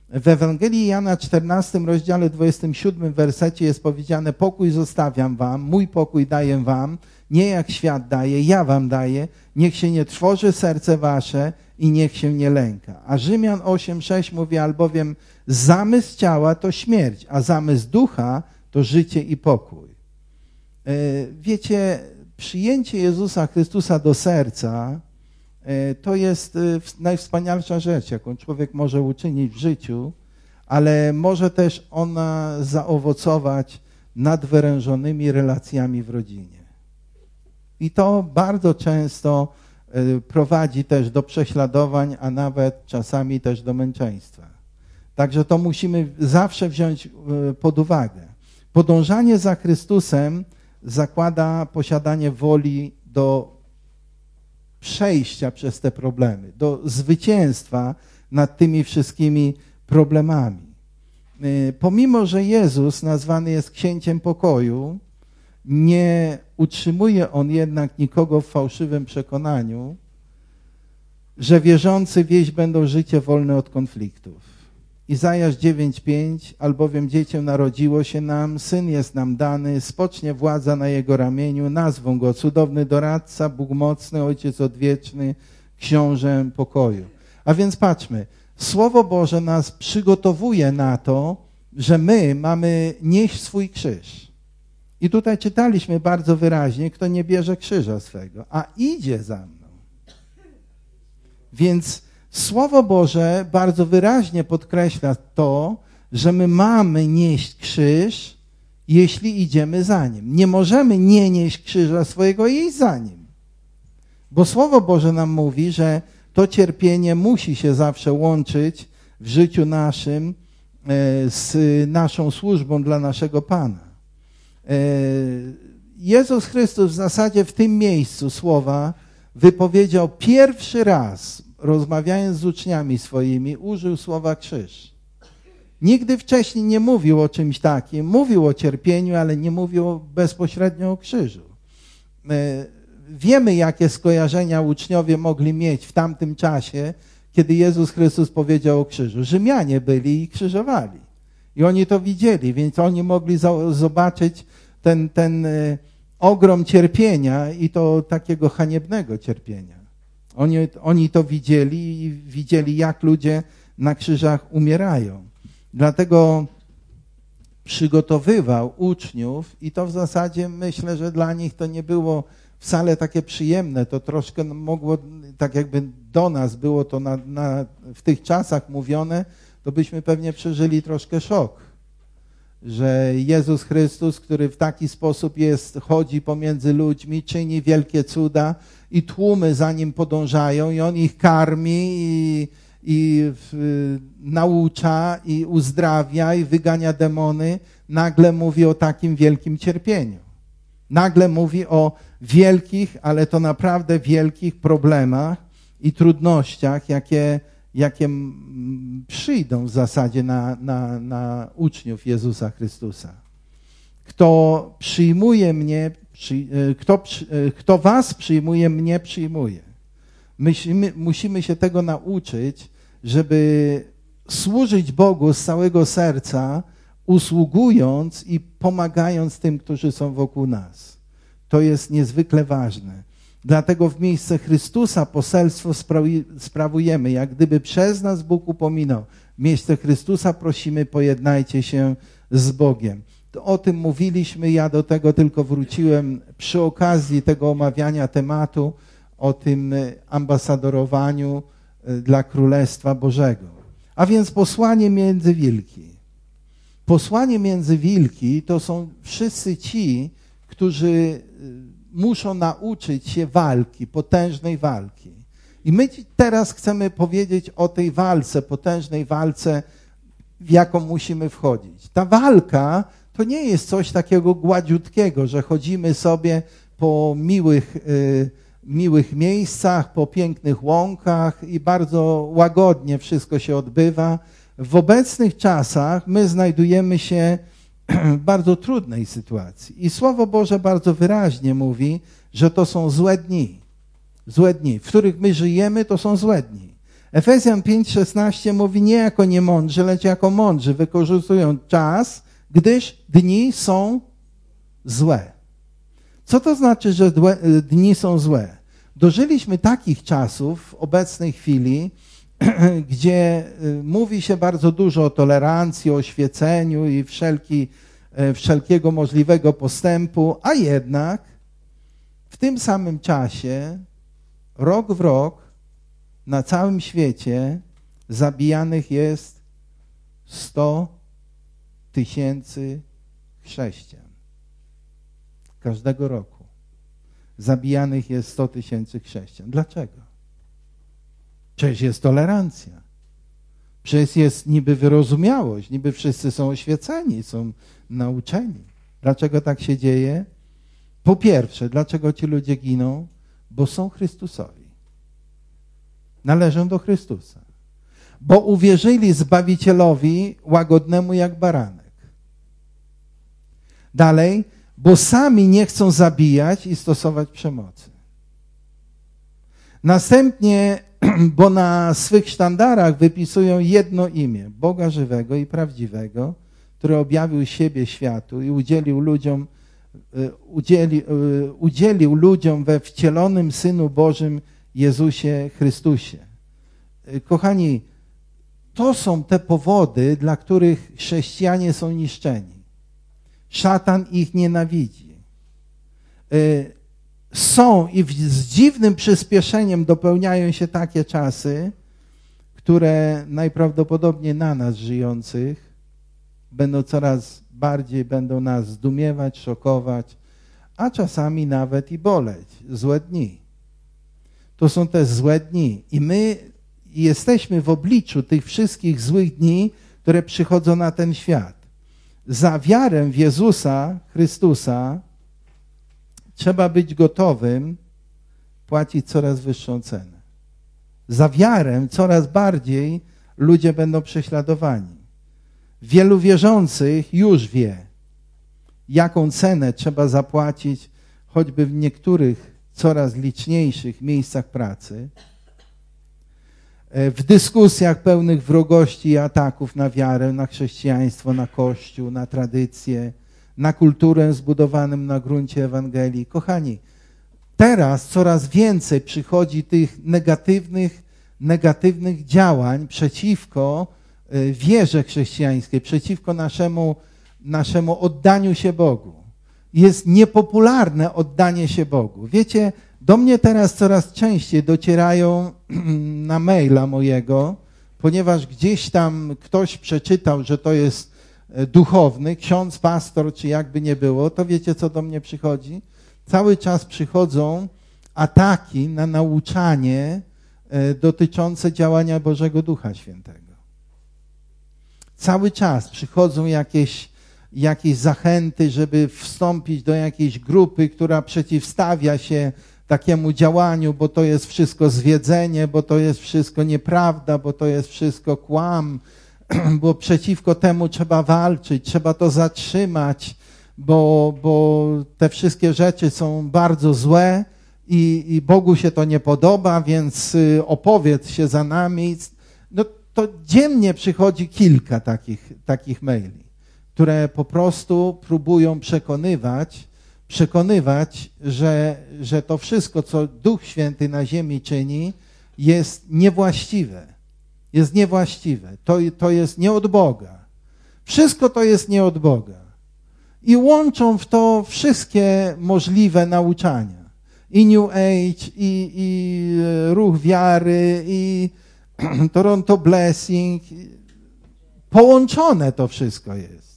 W Ewangelii Jana 14 rozdziale 27 wersecie jest powiedziane: pokój zostawiam wam, mój pokój daję wam, nie jak świat daje, ja wam daję, niech się nie trwoży serce wasze i niech się nie lęka. A Rzymian 8:6 mówi: albowiem zamysł ciała to śmierć, a zamysł ducha to życie i pokój. Wiecie, przyjęcie Jezusa Chrystusa do serca to jest najwspanialsza rzecz, jaką człowiek może uczynić w życiu, ale może też ona zaowocować nadwyrężonymi relacjami w rodzinie. I to bardzo często prowadzi też do prześladowań, a nawet czasami też do męczeństwa. Także to musimy zawsze wziąć pod uwagę. Podążanie za Chrystusem zakłada posiadanie woli do przejścia przez te problemy, do zwycięstwa nad tymi wszystkimi problemami. Pomimo że Jezus nazwany jest księciem pokoju, nie utrzymuje on jednak nikogo w fałszywym przekonaniu, że wierzący wieść będą życie wolne od konfliktów. Izajasz 9:5: albowiem dziecię narodziło się nam, syn jest nam dany, spocznie władza na jego ramieniu, nazwą go cudowny doradca, Bóg mocny, Ojciec odwieczny, książę pokoju. A więc patrzmy, Słowo Boże nas przygotowuje na to, że my mamy nieść swój krzyż. I tutaj czytaliśmy bardzo wyraźnie: kto nie bierze krzyża swego, a idzie za mną. Więc Słowo Boże bardzo wyraźnie podkreśla to, że my mamy nieść krzyż, jeśli idziemy za Nim. Nie możemy nie nieść krzyża swojego i iść za Nim. Bo Słowo Boże nam mówi, że to cierpienie musi się zawsze łączyć w życiu naszym z naszą służbą dla naszego Pana. Jezus Chrystus w zasadzie w tym miejscu słowa wypowiedział pierwszy raz, rozmawiając z uczniami swoimi, użył słowa krzyż. Nigdy wcześniej nie mówił o czymś takim. Mówił o cierpieniu, ale nie mówił bezpośrednio o krzyżu. Wiemy, jakie skojarzenia uczniowie mogli mieć w tamtym czasie, kiedy Jezus Chrystus powiedział o krzyżu. Rzymianie byli i krzyżowali. I oni to widzieli, więc oni mogli zobaczyć ten ogrom cierpienia i to takiego haniebnego cierpienia. Oni to widzieli i widzieli, jak ludzie na krzyżach umierają. Dlatego przygotowywał uczniów i to w zasadzie myślę, że dla nich to nie było wcale takie przyjemne. To troszkę mogło, tak jakby do nas było to w tych czasach mówione, to byśmy pewnie przeżyli troszkę szok. Że Jezus Chrystus, który w taki sposób chodzi pomiędzy ludźmi, czyni wielkie cuda i tłumy za Nim podążają i On ich karmi i naucza i uzdrawia i wygania demony, nagle mówi o takim wielkim cierpieniu. Nagle mówi o wielkich, ale to naprawdę wielkich problemach i trudnościach, jakie przyjdą w zasadzie na uczniów Jezusa Chrystusa. Kto przyjmuje mnie, kto was przyjmuje, mnie przyjmuje. Musimy się tego nauczyć, żeby służyć Bogu z całego serca, usługując i pomagając tym, którzy są wokół nas. To jest niezwykle ważne. Dlatego w miejsce Chrystusa poselstwo sprawujemy, jak gdyby przez nas Bóg upominał. W miejsce Chrystusa prosimy: pojednajcie się z Bogiem. O tym mówiliśmy, ja do tego tylko wróciłem przy okazji tego omawiania tematu o tym ambasadorowaniu dla Królestwa Bożego. A więc posłanie między wilki. Posłanie między wilki to są wszyscy ci, którzy muszą nauczyć się walki, potężnej walki. I my teraz chcemy powiedzieć o tej walce, potężnej walce, w jaką musimy wchodzić. Ta walka to nie jest coś takiego gładziutkiego, że chodzimy sobie po miłych miejscach, po pięknych łąkach i bardzo łagodnie wszystko się odbywa. W obecnych czasach my znajdujemy się w bardzo trudnej sytuacji. I Słowo Boże bardzo wyraźnie mówi, że to są złe dni. Złe dni. W których my żyjemy, to są złe dni. Efezjan 5:16 mówi nie jako niemądrzy, lecz jako mądrzy, wykorzystują czas, gdyż dni są złe. Co to znaczy, że dni są złe? Dożyliśmy takich czasów w obecnej chwili, gdzie mówi się bardzo dużo o tolerancji, o oświeceniu i wszelkiego możliwego postępu, a jednak w tym samym czasie, rok w rok, na całym świecie zabijanych jest 100 000 chrześcijan. Każdego roku zabijanych jest 100 000 chrześcijan. Dlaczego? Przecież jest tolerancja. Przecież jest niby wyrozumiałość, niby wszyscy są oświeceni, są nauczeni. Dlaczego tak się dzieje? Po pierwsze, dlaczego ci ludzie giną? Bo są Chrystusowi. Należą do Chrystusa. Bo uwierzyli Zbawicielowi łagodnemu jak baranek. Dalej, bo sami nie chcą zabijać i stosować przemocy. Następnie, bo na swych sztandarach wypisują jedno imię, Boga żywego i prawdziwego, który objawił siebie światu i udzielił ludziom we wcielonym Synu Bożym Jezusie Chrystusie. Kochani, to są te powody, dla których chrześcijanie są niszczeni. Szatan ich nienawidzi. Są i z dziwnym przyspieszeniem dopełniają się takie czasy, które najprawdopodobniej na nas żyjących będą nas zdumiewać, szokować, a czasami nawet i boleć. Złe dni. To są te złe dni. I my jesteśmy w obliczu tych wszystkich złych dni, które przychodzą na ten świat. Za wiarę w Jezusa Chrystusa trzeba być gotowym płacić coraz wyższą cenę. Za wiarę coraz bardziej ludzie będą prześladowani. Wielu wierzących już wie, jaką cenę trzeba zapłacić, choćby w niektórych coraz liczniejszych miejscach pracy, w dyskusjach pełnych wrogości i ataków na wiarę, na chrześcijaństwo, na Kościół, na tradycję, na kulturę zbudowaną na gruncie Ewangelii. Kochani, teraz coraz więcej przychodzi tych negatywnych działań przeciwko wierze chrześcijańskiej, przeciwko naszemu oddaniu się Bogu. Jest niepopularne oddanie się Bogu. Wiecie, do mnie teraz coraz częściej docierają na maila mojego, ponieważ gdzieś tam ktoś przeczytał, że to jest duchowny, ksiądz, pastor, czy jakby nie było, to wiecie, co do mnie przychodzi? Cały czas przychodzą ataki na nauczanie dotyczące działania Bożego Ducha Świętego. Cały czas przychodzą jakieś zachęty, żeby wstąpić do jakiejś grupy, która przeciwstawia się takiemu działaniu, bo to jest wszystko zwiedzenie, bo to jest wszystko nieprawda, bo to jest wszystko kłam, bo przeciwko temu trzeba walczyć, trzeba to zatrzymać, bo te wszystkie rzeczy są bardzo złe i Bogu się to nie podoba, więc opowiedz się za nami. No to dziennie przychodzi kilka takich maili, które po prostu próbują przekonywać, że to wszystko, co Duch Święty na ziemi czyni, jest niewłaściwe. Jest niewłaściwe. To jest nie od Boga. Wszystko to jest nie od Boga. I łączą w to wszystkie możliwe nauczania. I New Age, i ruch wiary, i Toronto Blessing. Połączone to wszystko jest.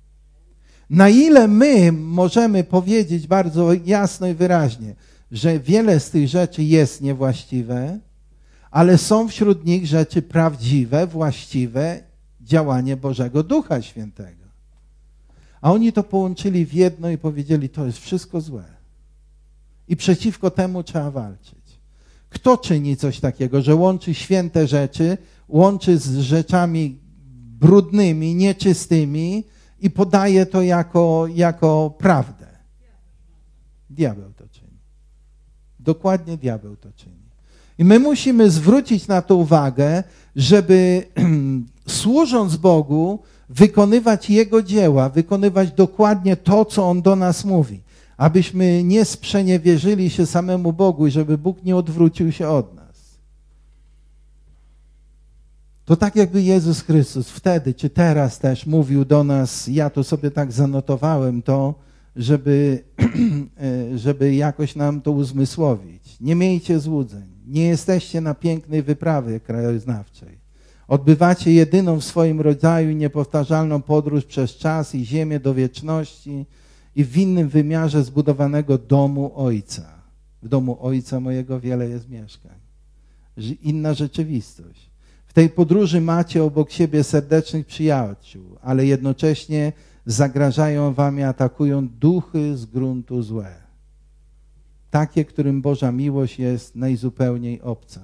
Na ile my możemy powiedzieć bardzo jasno i wyraźnie, że wiele z tych rzeczy jest niewłaściwe, ale są wśród nich rzeczy prawdziwe, właściwe, działanie Bożego Ducha Świętego. A oni to połączyli w jedno i powiedzieli, to jest wszystko złe. I przeciwko temu trzeba walczyć. Kto czyni coś takiego, że łączy święte rzeczy, łączy z rzeczami brudnymi, nieczystymi i podaje to jako prawdę? Diabeł to czyni. Dokładnie diabeł to czyni. I my musimy zwrócić na to uwagę, żeby służąc Bogu, wykonywać Jego dzieła, wykonywać dokładnie to, co On do nas mówi. Abyśmy nie sprzeniewierzyli się samemu Bogu i żeby Bóg nie odwrócił się od nas. To tak jakby Jezus Chrystus wtedy czy teraz też mówił do nas, ja to sobie tak zanotowałem to, żeby jakoś nam to uzmysłowić. Nie miejcie złudzeń. Nie jesteście na pięknej wyprawie krajoznawczej. Odbywacie jedyną w swoim rodzaju niepowtarzalną podróż przez czas i ziemię do wieczności i w innym wymiarze zbudowanego domu Ojca. W domu Ojca mojego wiele jest mieszkań. Inna rzeczywistość. W tej podróży macie obok siebie serdecznych przyjaciół, ale jednocześnie zagrażają wam i atakują duchy z gruntu złe. Takie, którym Boża miłość jest najzupełniej obca.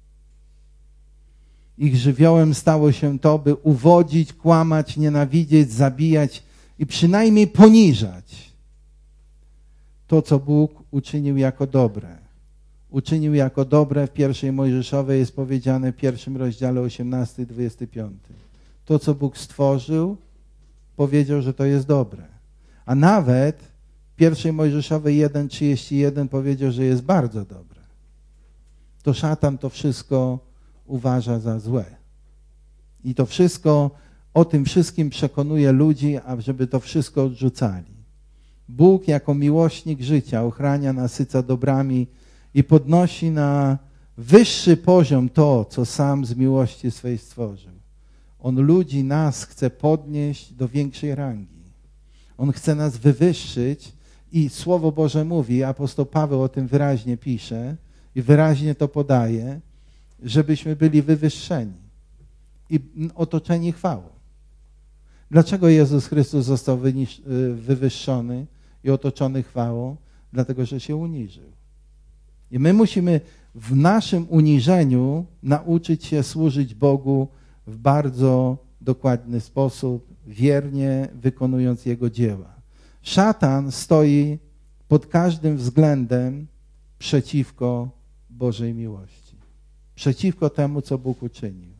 Ich żywiołem stało się to, by uwodzić, kłamać, nienawidzieć, zabijać i przynajmniej poniżać to, co Bóg uczynił jako dobre. Uczynił jako dobre w pierwszej Mojżeszowej jest powiedziane w 1 rozdziale 18-25. To, co Bóg stworzył, powiedział, że to jest dobre. A nawet w 1 Mojżeszowej 1:31 powiedział, że jest bardzo dobre. To szatan to wszystko uważa za złe. I to wszystko, o tym wszystkim przekonuje ludzi, żeby to wszystko odrzucali. Bóg jako miłośnik życia ochrania, nasyca dobrami i podnosi na wyższy poziom to, co sam z miłości swej stworzył. On ludzi, nas chce podnieść do większej rangi. On chce nas wywyższyć i Słowo Boże mówi, apostoł Paweł o tym wyraźnie pisze i wyraźnie to podaje, żebyśmy byli wywyższeni i otoczeni chwałą. Dlaczego Jezus Chrystus został wywyższony i otoczony chwałą? Dlatego, że się uniżył. I my musimy w naszym uniżeniu nauczyć się służyć Bogu w bardzo dokładny sposób, wiernie wykonując Jego dzieła. Szatan stoi pod każdym względem przeciwko Bożej miłości. Przeciwko temu, co Bóg uczynił.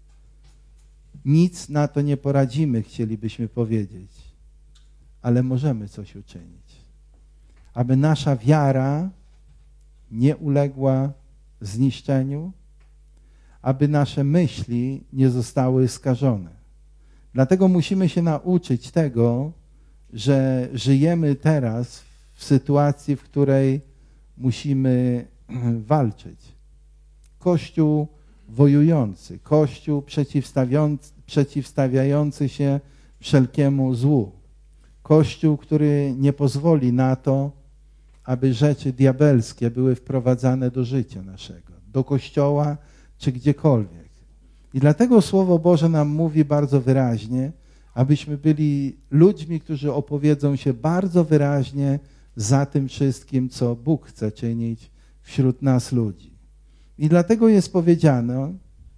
Nic na to nie poradzimy, chcielibyśmy powiedzieć, ale możemy coś uczynić. Aby nasza wiara nie uległa zniszczeniu, aby nasze myśli nie zostały skażone. Dlatego musimy się nauczyć tego, że żyjemy teraz w sytuacji, w której musimy walczyć. Kościół wojujący, Kościół przeciwstawiający się wszelkiemu złu. Kościół, który nie pozwoli na to, aby rzeczy diabelskie były wprowadzane do życia naszego, do Kościoła czy gdziekolwiek. I dlatego Słowo Boże nam mówi bardzo wyraźnie, abyśmy byli ludźmi, którzy opowiedzą się bardzo wyraźnie za tym wszystkim, co Bóg chce czynić wśród nas ludzi. I dlatego jest powiedziane,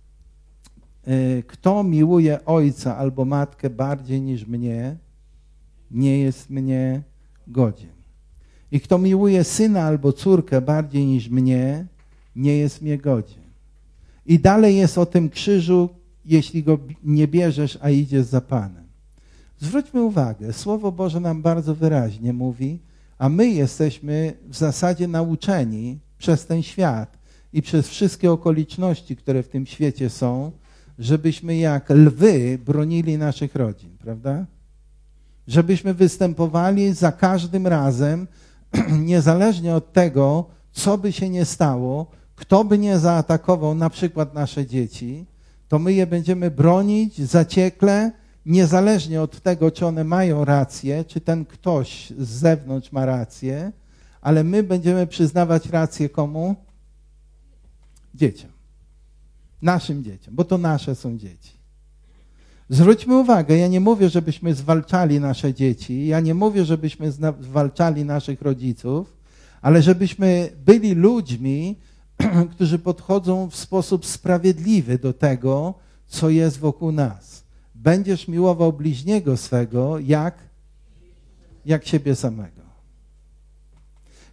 kto miłuje ojca albo matkę bardziej niż mnie, nie jest mnie godzien. I kto miłuje syna albo córkę bardziej niż mnie, nie jest mnie godzien. I dalej jest o tym krzyżu, jeśli go nie bierzesz, a idziesz za Panem. Zwróćmy uwagę, Słowo Boże nam bardzo wyraźnie mówi, a my jesteśmy w zasadzie nauczeni przez ten świat i przez wszystkie okoliczności, które w tym świecie są, żebyśmy jak lwy bronili naszych rodzin, prawda? Żebyśmy występowali za każdym razem, niezależnie od tego, co by się nie stało, kto by nie zaatakował na przykład nasze dzieci, to my je będziemy bronić zaciekle, niezależnie od tego, czy one mają rację, czy ten ktoś z zewnątrz ma rację, ale my będziemy przyznawać rację komu? Dzieciom. Naszym dzieciom, bo to nasze są dzieci. Zwróćmy uwagę, ja nie mówię, żebyśmy zwalczali nasze dzieci, ja nie mówię, żebyśmy zwalczali naszych rodziców, ale żebyśmy byli ludźmi, którzy podchodzą w sposób sprawiedliwy do tego, co jest wokół nas. Będziesz miłował bliźniego swego jak siebie samego.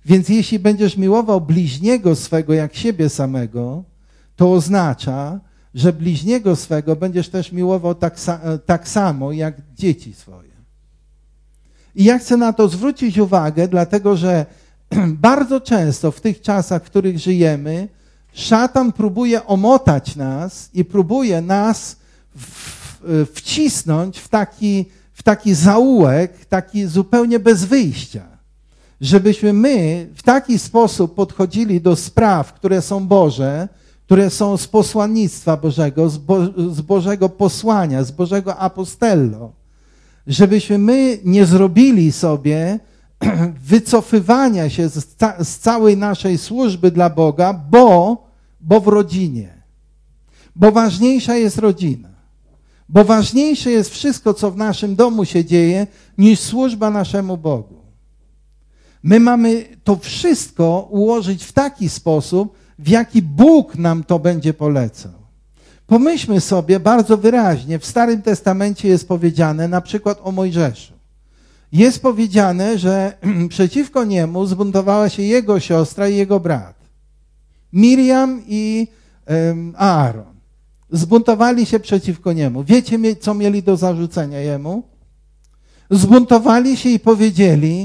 Więc jeśli będziesz miłował bliźniego swego jak siebie samego, to oznacza, że bliźniego swego będziesz też miłował tak samo jak dzieci swoje. I ja chcę na to zwrócić uwagę, dlatego że bardzo często w tych czasach, w których żyjemy, szatan próbuje omotać nas i próbuje nas wcisnąć w taki zaułek, taki zupełnie bez wyjścia. Żebyśmy my w taki sposób podchodzili do spraw, które są Boże, które są z posłannictwa Bożego, z Bożego posłania, z Bożego apostello. Żebyśmy my nie zrobili sobie wycofywania się z całej naszej służby dla Boga, bo w rodzinie. Bo ważniejsza jest rodzina. Bo ważniejsze jest wszystko, co w naszym domu się dzieje, niż służba naszemu Bogu. My mamy to wszystko ułożyć w taki sposób, w jaki Bóg nam to będzie polecał. Pomyślmy sobie bardzo wyraźnie, w Starym Testamencie jest powiedziane na przykład o Mojżeszu. Jest powiedziane, że przeciwko niemu zbuntowała się jego siostra i jego brat. Miriam i Aaron. Zbuntowali się przeciwko niemu. Wiecie, co mieli do zarzucenia jemu? Zbuntowali się i powiedzieli,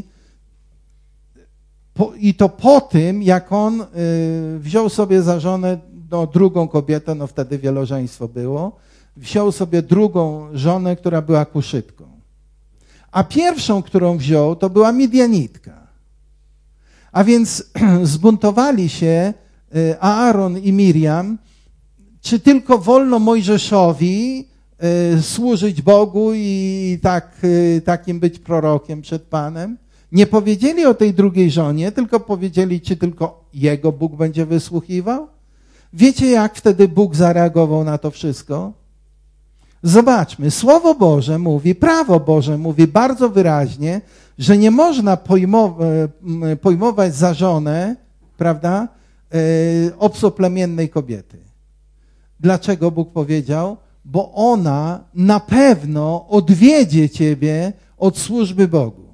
i to po tym, jak on wziął sobie za żonę drugą kobietę, no wtedy wielożeństwo było, wziął sobie drugą żonę, która była kuszytką. A pierwszą, którą wziął, to była Midianitka. A więc zbuntowali się Aaron i Miriam, czy tylko wolno Mojżeszowi służyć Bogu i takim być prorokiem przed Panem? Nie powiedzieli o tej drugiej żonie, tylko powiedzieli, czy tylko jego Bóg będzie wysłuchiwał? Wiecie, jak wtedy Bóg zareagował na to wszystko? Zobaczmy, Słowo Boże mówi, prawo Boże mówi bardzo wyraźnie, że nie można pojmować za żonę, prawda, obcoplemiennej kobiety. Dlaczego Bóg powiedział? Bo ona na pewno odwiedzie ciebie od służby Bogu.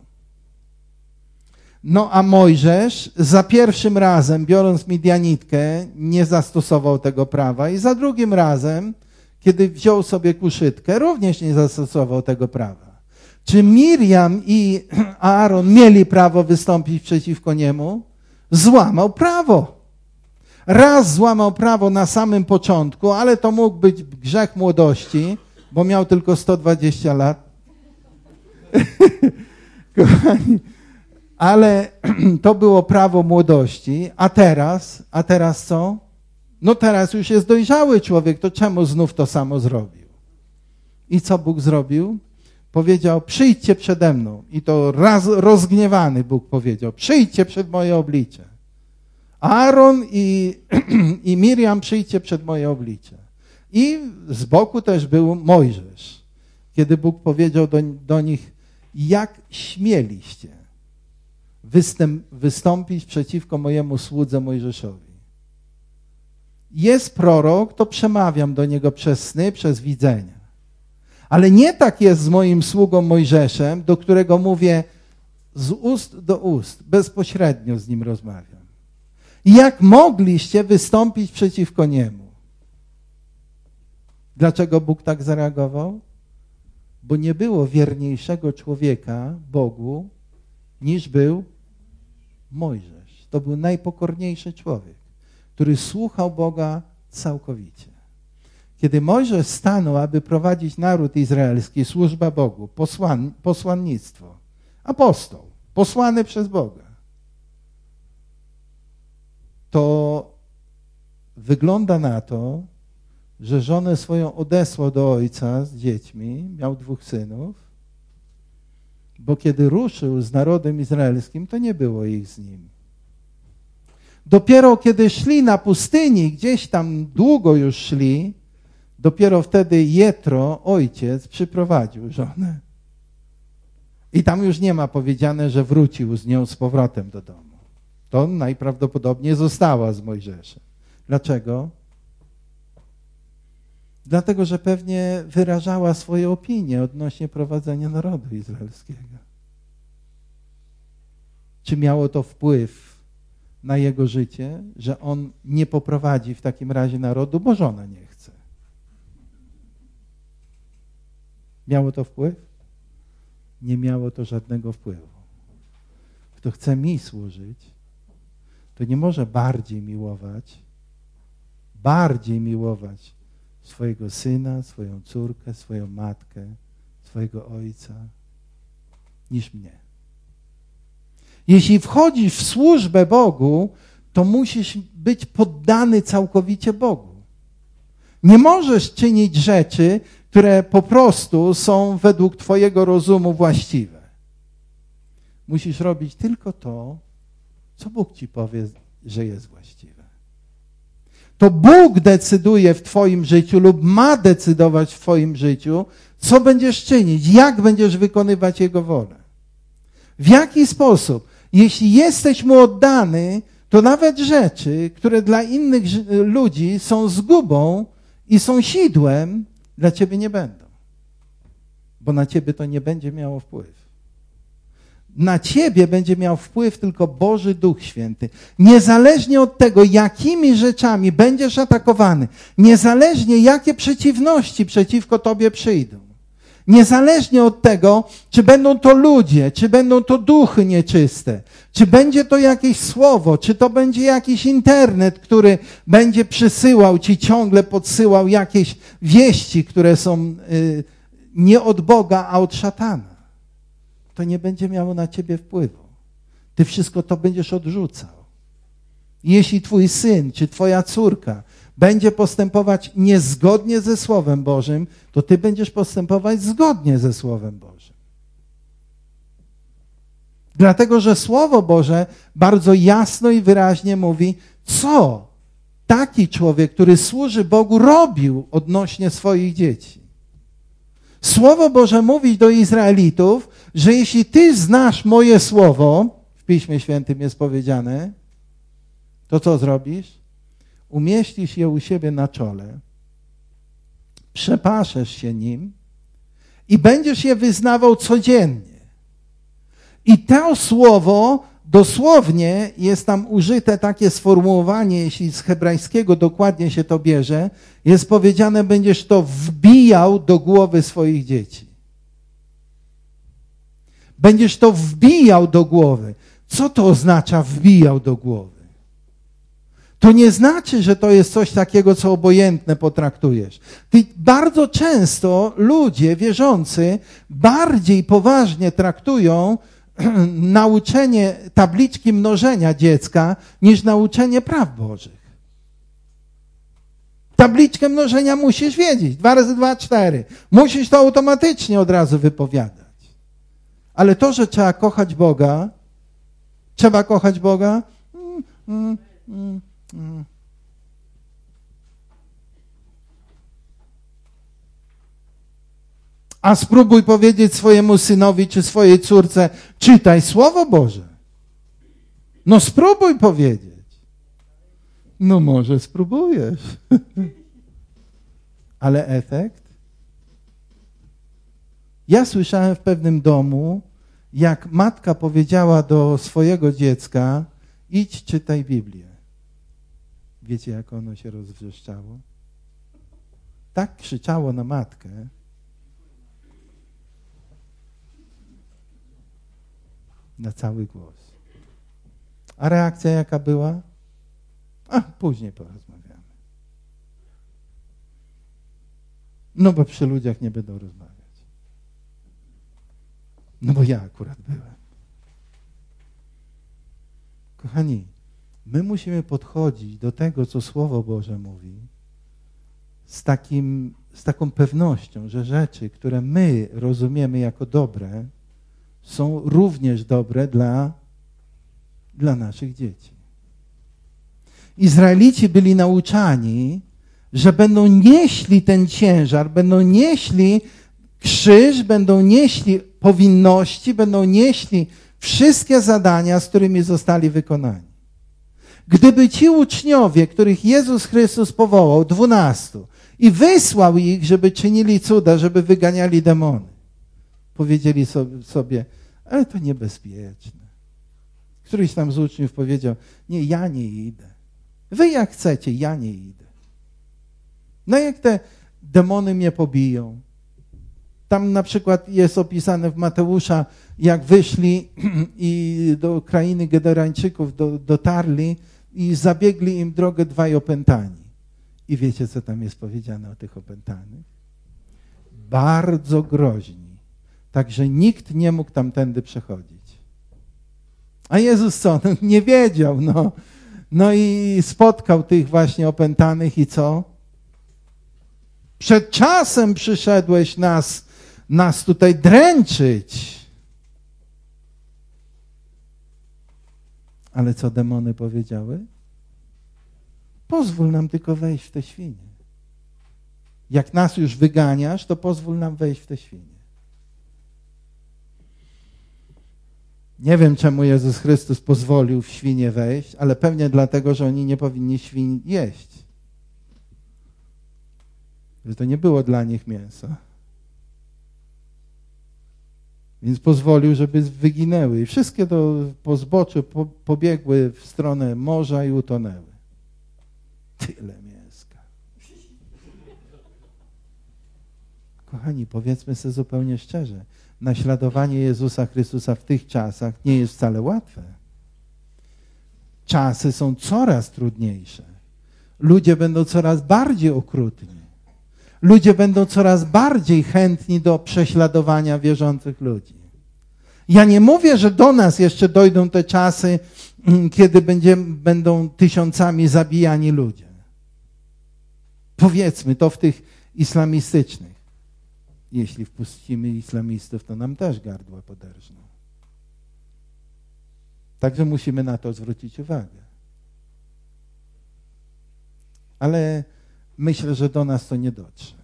No a Mojżesz za pierwszym razem, biorąc Midianitkę, nie zastosował tego prawa i za drugim razem, kiedy wziął sobie kuszytkę, również nie zastosował tego prawa. Czy Miriam i Aaron mieli prawo wystąpić przeciwko niemu? Złamał prawo. Raz złamał prawo na samym początku, ale to mógł być grzech młodości, bo miał tylko 120 lat. Kochani, ale to było prawo młodości, a teraz co? No teraz już jest dojrzały człowiek, to czemu znów to samo zrobił? I co Bóg zrobił? Powiedział, przyjdźcie przede mną. I to rozgniewany Bóg powiedział, przyjdźcie przed moje oblicze. Aaron i Miriam, przyjdźcie przed moje oblicze. I z boku też był Mojżesz, kiedy Bóg powiedział do nich, jak śmieliście wystąpić przeciwko mojemu słudze Mojżeszowi. Jest prorok, to przemawiam do niego przez sny, przez widzenia. Ale nie tak jest z moim sługą Mojżeszem, do którego mówię z ust do ust, bezpośrednio z nim rozmawiam. Jak mogliście wystąpić przeciwko niemu? Dlaczego Bóg tak zareagował? Bo nie było wierniejszego człowieka Bogu, niż był Mojżesz. To był najpokorniejszy człowiek, który słuchał Boga całkowicie. Kiedy Mojżesz stanął, aby prowadzić naród izraelski, służba Bogu, posłannictwo, apostoł, posłany przez Boga, to wygląda na to, że żonę swoją odesłał do ojca z dziećmi, miał 2 synów, bo kiedy ruszył z narodem izraelskim, to nie było ich z nim. Dopiero kiedy szli na pustyni, gdzieś tam długo już szli, dopiero wtedy Jetro, ojciec, przyprowadził żonę. I tam już nie ma powiedziane, że wrócił z nią z powrotem do domu. To najprawdopodobniej została z Mojżeszem. Dlaczego? Dlatego, że pewnie wyrażała swoje opinie odnośnie prowadzenia narodu izraelskiego. Czy miało to wpływ na jego życie, że on nie poprowadzi w takim razie narodu, bo żona nie chce. Miało to wpływ? Nie miało to żadnego wpływu. Kto chce mi służyć, to nie może bardziej miłować swojego syna, swoją córkę, swoją matkę, swojego ojca, niż mnie. Jeśli wchodzisz w służbę Bogu, to musisz być poddany całkowicie Bogu. Nie możesz czynić rzeczy, które po prostu są według twojego rozumu właściwe. Musisz robić tylko to, co Bóg ci powie, że jest właściwe. To Bóg decyduje w twoim życiu lub ma decydować w twoim życiu, co będziesz czynić, jak będziesz wykonywać Jego wolę. W jaki sposób? Jeśli jesteś Mu oddany, to nawet rzeczy, które dla innych ludzi są zgubą i są sidłem, dla ciebie nie będą. Bo na ciebie to nie będzie miało wpływ. Na ciebie będzie miał wpływ tylko Boży Duch Święty. Niezależnie od tego, jakimi rzeczami będziesz atakowany, niezależnie jakie przeciwności przeciwko tobie przyjdą, niezależnie od tego, czy będą to ludzie, czy będą to duchy nieczyste, czy będzie to jakieś słowo, czy to będzie jakiś internet, który będzie przysyłał ci, ciągle podsyłał jakieś wieści, które są nie od Boga, a od szatana. To nie będzie miało na ciebie wpływu. Ty wszystko to będziesz odrzucał. Jeśli twój syn czy twoja córka będzie postępować niezgodnie ze Słowem Bożym, to ty będziesz postępować zgodnie ze Słowem Bożym. Dlatego, że Słowo Boże bardzo jasno i wyraźnie mówi, co taki człowiek, który służy Bogu, robił odnośnie swoich dzieci. Słowo Boże mówi do Izraelitów, że jeśli ty znasz moje słowo, w Piśmie Świętym jest powiedziane, to co zrobisz? Umieścisz je u siebie na czole, przepaszesz się nim i będziesz je wyznawał codziennie. I to słowo, dosłownie jest tam użyte takie sformułowanie, jeśli z hebrajskiego dokładnie się to bierze, jest powiedziane, będziesz to wbijał do głowy swoich dzieci. Będziesz to wbijał do głowy. Co to oznacza wbijał do głowy? To nie znaczy, że to jest coś takiego, co obojętne potraktujesz. Ty bardzo często ludzie wierzący bardziej poważnie traktują nauczenie tabliczki mnożenia dziecka niż nauczenie praw Bożych. Tabliczkę mnożenia musisz wiedzieć. 2 razy 2, 4. Musisz to automatycznie od razu wypowiadać. Ale to, że trzeba kochać Boga, A spróbuj powiedzieć swojemu synowi czy swojej córce, czytaj Słowo Boże. No spróbuj powiedzieć. No może spróbujesz. Ale efekt? Ja słyszałem w pewnym domu, jak matka powiedziała do swojego dziecka, idź czytaj Biblię. Wiecie, jak ono się rozwrzeszczało? Tak krzyczało na matkę. Na cały głos. A reakcja jaka była? Później porozmawiamy. No bo przy ludziach nie będą rozmawiać. No bo ja akurat byłem. Kochani, my musimy podchodzić do tego, co Słowo Boże mówi, z taką pewnością, że rzeczy, które my rozumiemy jako dobre, są również dobre dla naszych dzieci. Izraelici byli nauczani, że będą nieśli ten ciężar, będą nieśli krzyż, będą nieśli powinności, będą nieśli wszystkie zadania, z którymi zostali wykonani. Gdyby ci uczniowie, których Jezus Chrystus powołał, 12, i wysłał ich, żeby czynili cuda, żeby wyganiali demony, powiedzieli sobie, ale to niebezpieczne. Któryś tam z uczniów powiedział, nie, ja nie idę. Wy jak chcecie, ja nie idę. No jak te demony mnie pobiją. Tam na przykład jest opisane w Mateusza, jak wyszli i do krainy Gederańczyków dotarli i zabiegli im drogę 2 opętani. I wiecie, co tam jest powiedziane o tych opętanych? Bardzo groźni. Także nikt nie mógł tamtędy przechodzić. A Jezus co? No, nie wiedział. No i spotkał tych właśnie opętanych i co? Przed czasem przyszedłeś nas tutaj dręczyć. Ale co demony powiedziały? Pozwól nam tylko wejść w te świnie. Jak nas już wyganiasz, to pozwól nam wejść w te świnie. Nie wiem, czemu Jezus Chrystus pozwolił w świnie wejść, ale pewnie dlatego, że oni nie powinni świń jeść. Że to nie było dla nich mięso. Więc pozwolił, żeby wyginęły. I wszystkie to po zboczu pobiegły w stronę morza i utonęły. Tyle mięska. Kochani, powiedzmy sobie zupełnie szczerze. Naśladowanie Jezusa Chrystusa w tych czasach nie jest wcale łatwe. Czasy są coraz trudniejsze. Ludzie będą coraz bardziej okrutni. Ludzie będą coraz bardziej chętni do prześladowania wierzących ludzi. Ja nie mówię, że do nas jeszcze dojdą te czasy, kiedy będą tysiącami zabijani ludzie. Powiedzmy to w tych islamistycznych. Jeśli wpuścimy islamistów, to nam też gardła poderżną. Także musimy na to zwrócić uwagę. Ale myślę, że do nas to nie dotrze.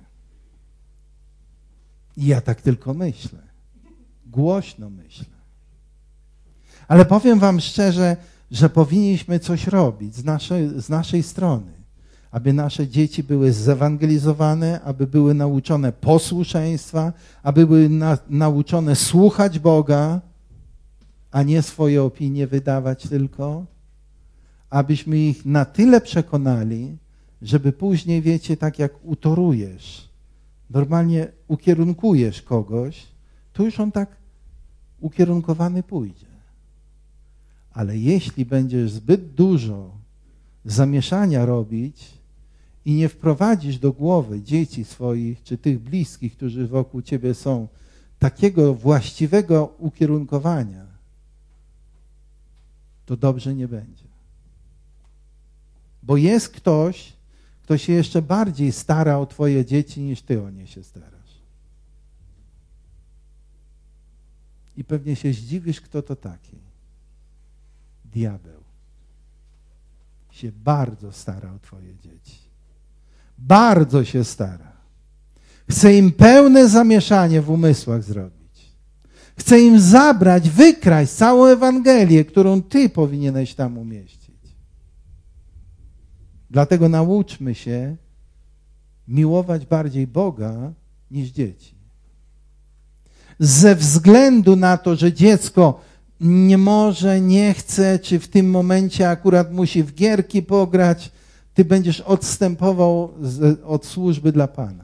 I ja tak tylko myślę. Głośno myślę. Ale powiem wam szczerze, że powinniśmy coś robić z naszej strony, aby nasze dzieci były zewangelizowane, aby były nauczone posłuszeństwa, aby były nauczone słuchać Boga, a nie swoje opinie wydawać tylko, abyśmy ich na tyle przekonali, żeby później, wiecie, tak jak utorujesz, normalnie ukierunkujesz kogoś, to już on tak ukierunkowany pójdzie. Ale jeśli będziesz zbyt dużo zamieszania robić i nie wprowadzisz do głowy dzieci swoich, czy tych bliskich, którzy wokół ciebie są, takiego właściwego ukierunkowania, to dobrze nie będzie. Bo jest ktoś, kto się jeszcze bardziej stara o twoje dzieci, niż ty o nie się starasz. I pewnie się zdziwisz, kto to taki. Diabeł. Się bardzo stara o twoje dzieci. Bardzo się stara. Chce im pełne zamieszanie w umysłach zrobić. Chce im zabrać, wykraść całą Ewangelię, którą ty powinieneś tam umieścić. Dlatego nauczmy się miłować bardziej Boga niż dzieci. Ze względu na to, że dziecko nie może, nie chce, czy w tym momencie akurat musi w gierki pograć, ty będziesz odstępował od służby dla Pana.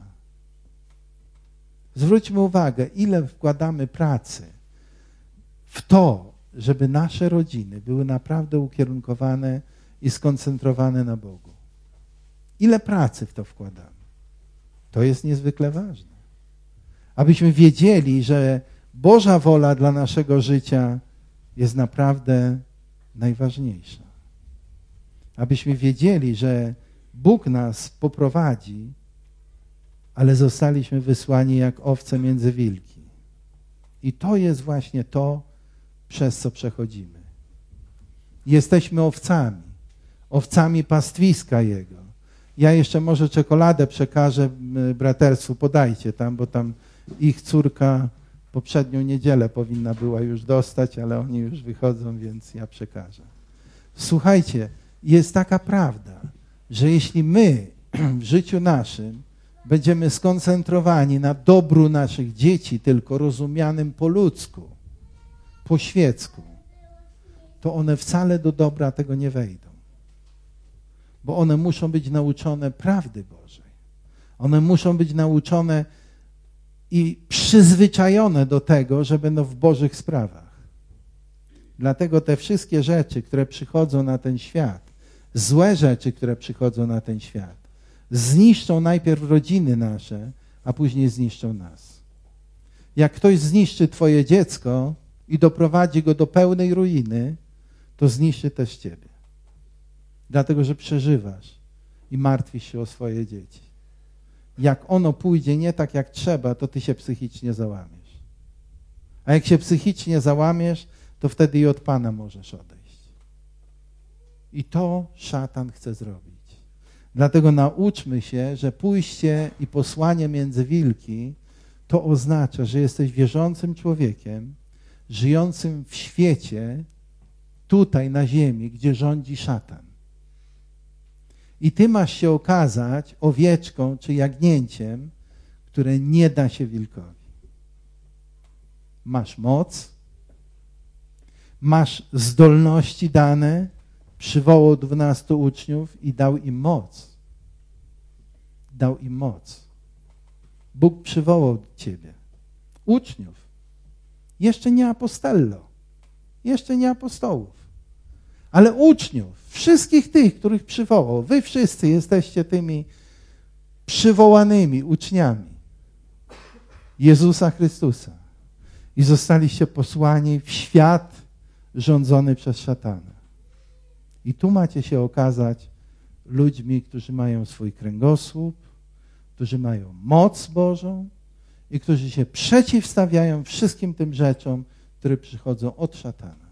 Zwróćmy uwagę, ile wkładamy pracy w to, żeby nasze rodziny były naprawdę ukierunkowane i skoncentrowane na Bogu. Ile pracy w to wkładamy? To jest niezwykle ważne. Abyśmy wiedzieli, że Boża wola dla naszego życia jest naprawdę najważniejsza. Abyśmy wiedzieli, że Bóg nas poprowadzi, ale zostaliśmy wysłani jak owce między wilki. I to jest właśnie to, przez co przechodzimy. Jesteśmy owcami pastwiska Jego. Ja jeszcze może czekoladę przekażę braterstwu, podajcie tam, bo tam ich córka poprzednią niedzielę powinna była już dostać, ale oni już wychodzą, więc ja przekażę. Słuchajcie, jest taka prawda, że jeśli my w życiu naszym będziemy skoncentrowani na dobru naszych dzieci, tylko rozumianym po ludzku, po świecku, to one wcale do dobra tego nie wejdą. Bo one muszą być nauczone prawdy Bożej. One muszą być nauczone i przyzwyczajone do tego, że będą w Bożych sprawach. Dlatego te wszystkie rzeczy, które przychodzą na ten świat, złe rzeczy, które przychodzą na ten świat, zniszczą najpierw rodziny nasze, a później zniszczą nas. Jak ktoś zniszczy twoje dziecko i doprowadzi go do pełnej ruiny, to zniszczy też ciebie. Dlatego, że przeżywasz i martwisz się o swoje dzieci. Jak ono pójdzie nie tak, jak trzeba, to ty się psychicznie załamiesz. A jak się psychicznie załamiesz, to wtedy i od Pana możesz odejść. I to szatan chce zrobić. Dlatego nauczmy się, że pójście i posłanie między wilki to oznacza, że jesteś wierzącym człowiekiem, żyjącym w świecie, tutaj na ziemi, gdzie rządzi szatan. I ty masz się okazać owieczką czy jagnięciem, które nie da się wilkowi. Masz moc, masz zdolności dane, przywołał 12 uczniów i dał im moc. Dał im moc. Bóg przywołał ciebie. Uczniów. Jeszcze nie apostello. Jeszcze nie apostołów. Ale uczniów. Wszystkich tych, których przywołał. Wy wszyscy jesteście tymi przywołanymi uczniami Jezusa Chrystusa. I zostaliście posłani w świat rządzony przez szatana. I tu macie się okazać ludźmi, którzy mają swój kręgosłup, którzy mają moc Bożą i którzy się przeciwstawiają wszystkim tym rzeczom, które przychodzą od szatana.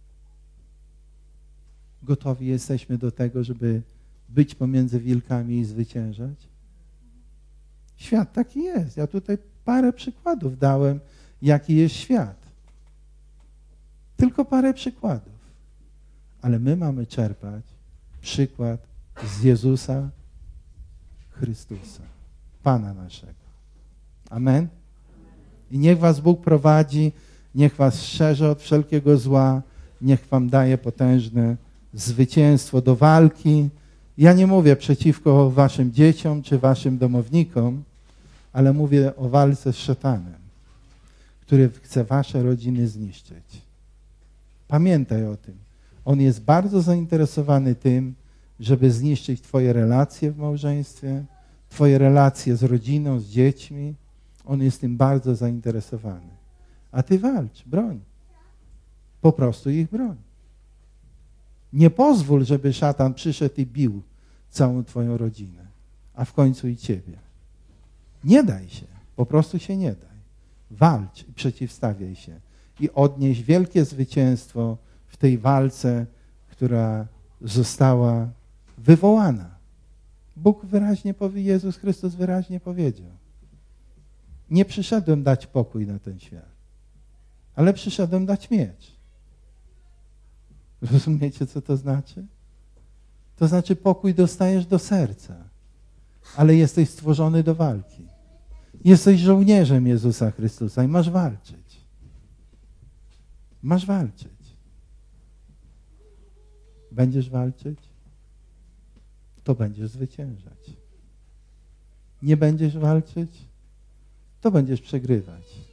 Gotowi jesteśmy do tego, żeby być pomiędzy wilkami i zwyciężać? Świat taki jest. Ja tutaj parę przykładów dałem, jaki jest świat. Tylko parę przykładów. Ale my mamy czerpać przykład z Jezusa Chrystusa, Pana naszego. Amen? I niech was Bóg prowadzi, niech was strzeże od wszelkiego zła, niech wam daje potężne zwycięstwo do walki. Ja nie mówię przeciwko waszym dzieciom czy waszym domownikom, ale mówię o walce z szatanem, który chce wasze rodziny zniszczyć. Pamiętaj o tym. On jest bardzo zainteresowany tym, żeby zniszczyć twoje relacje w małżeństwie, twoje relacje z rodziną, z dziećmi. On jest tym bardzo zainteresowany. A ty walcz, broń. Po prostu ich broń. Nie pozwól, żeby szatan przyszedł i bił całą twoją rodzinę, a w końcu i ciebie. Nie daj się. Po prostu się nie daj. Walcz i przeciwstawiaj się. I odnieś wielkie zwycięstwo w tej walce, która została wywołana. Bóg wyraźnie powie, Jezus Chrystus wyraźnie powiedział. Nie przyszedłem dać pokój na ten świat, ale przyszedłem dać miecz. Rozumiecie, co to znaczy? To znaczy pokój dostajesz do serca, ale jesteś stworzony do walki. Jesteś żołnierzem Jezusa Chrystusa i masz walczyć. Masz walczyć. Będziesz walczyć? To będziesz zwyciężać. Nie będziesz walczyć? To będziesz przegrywać.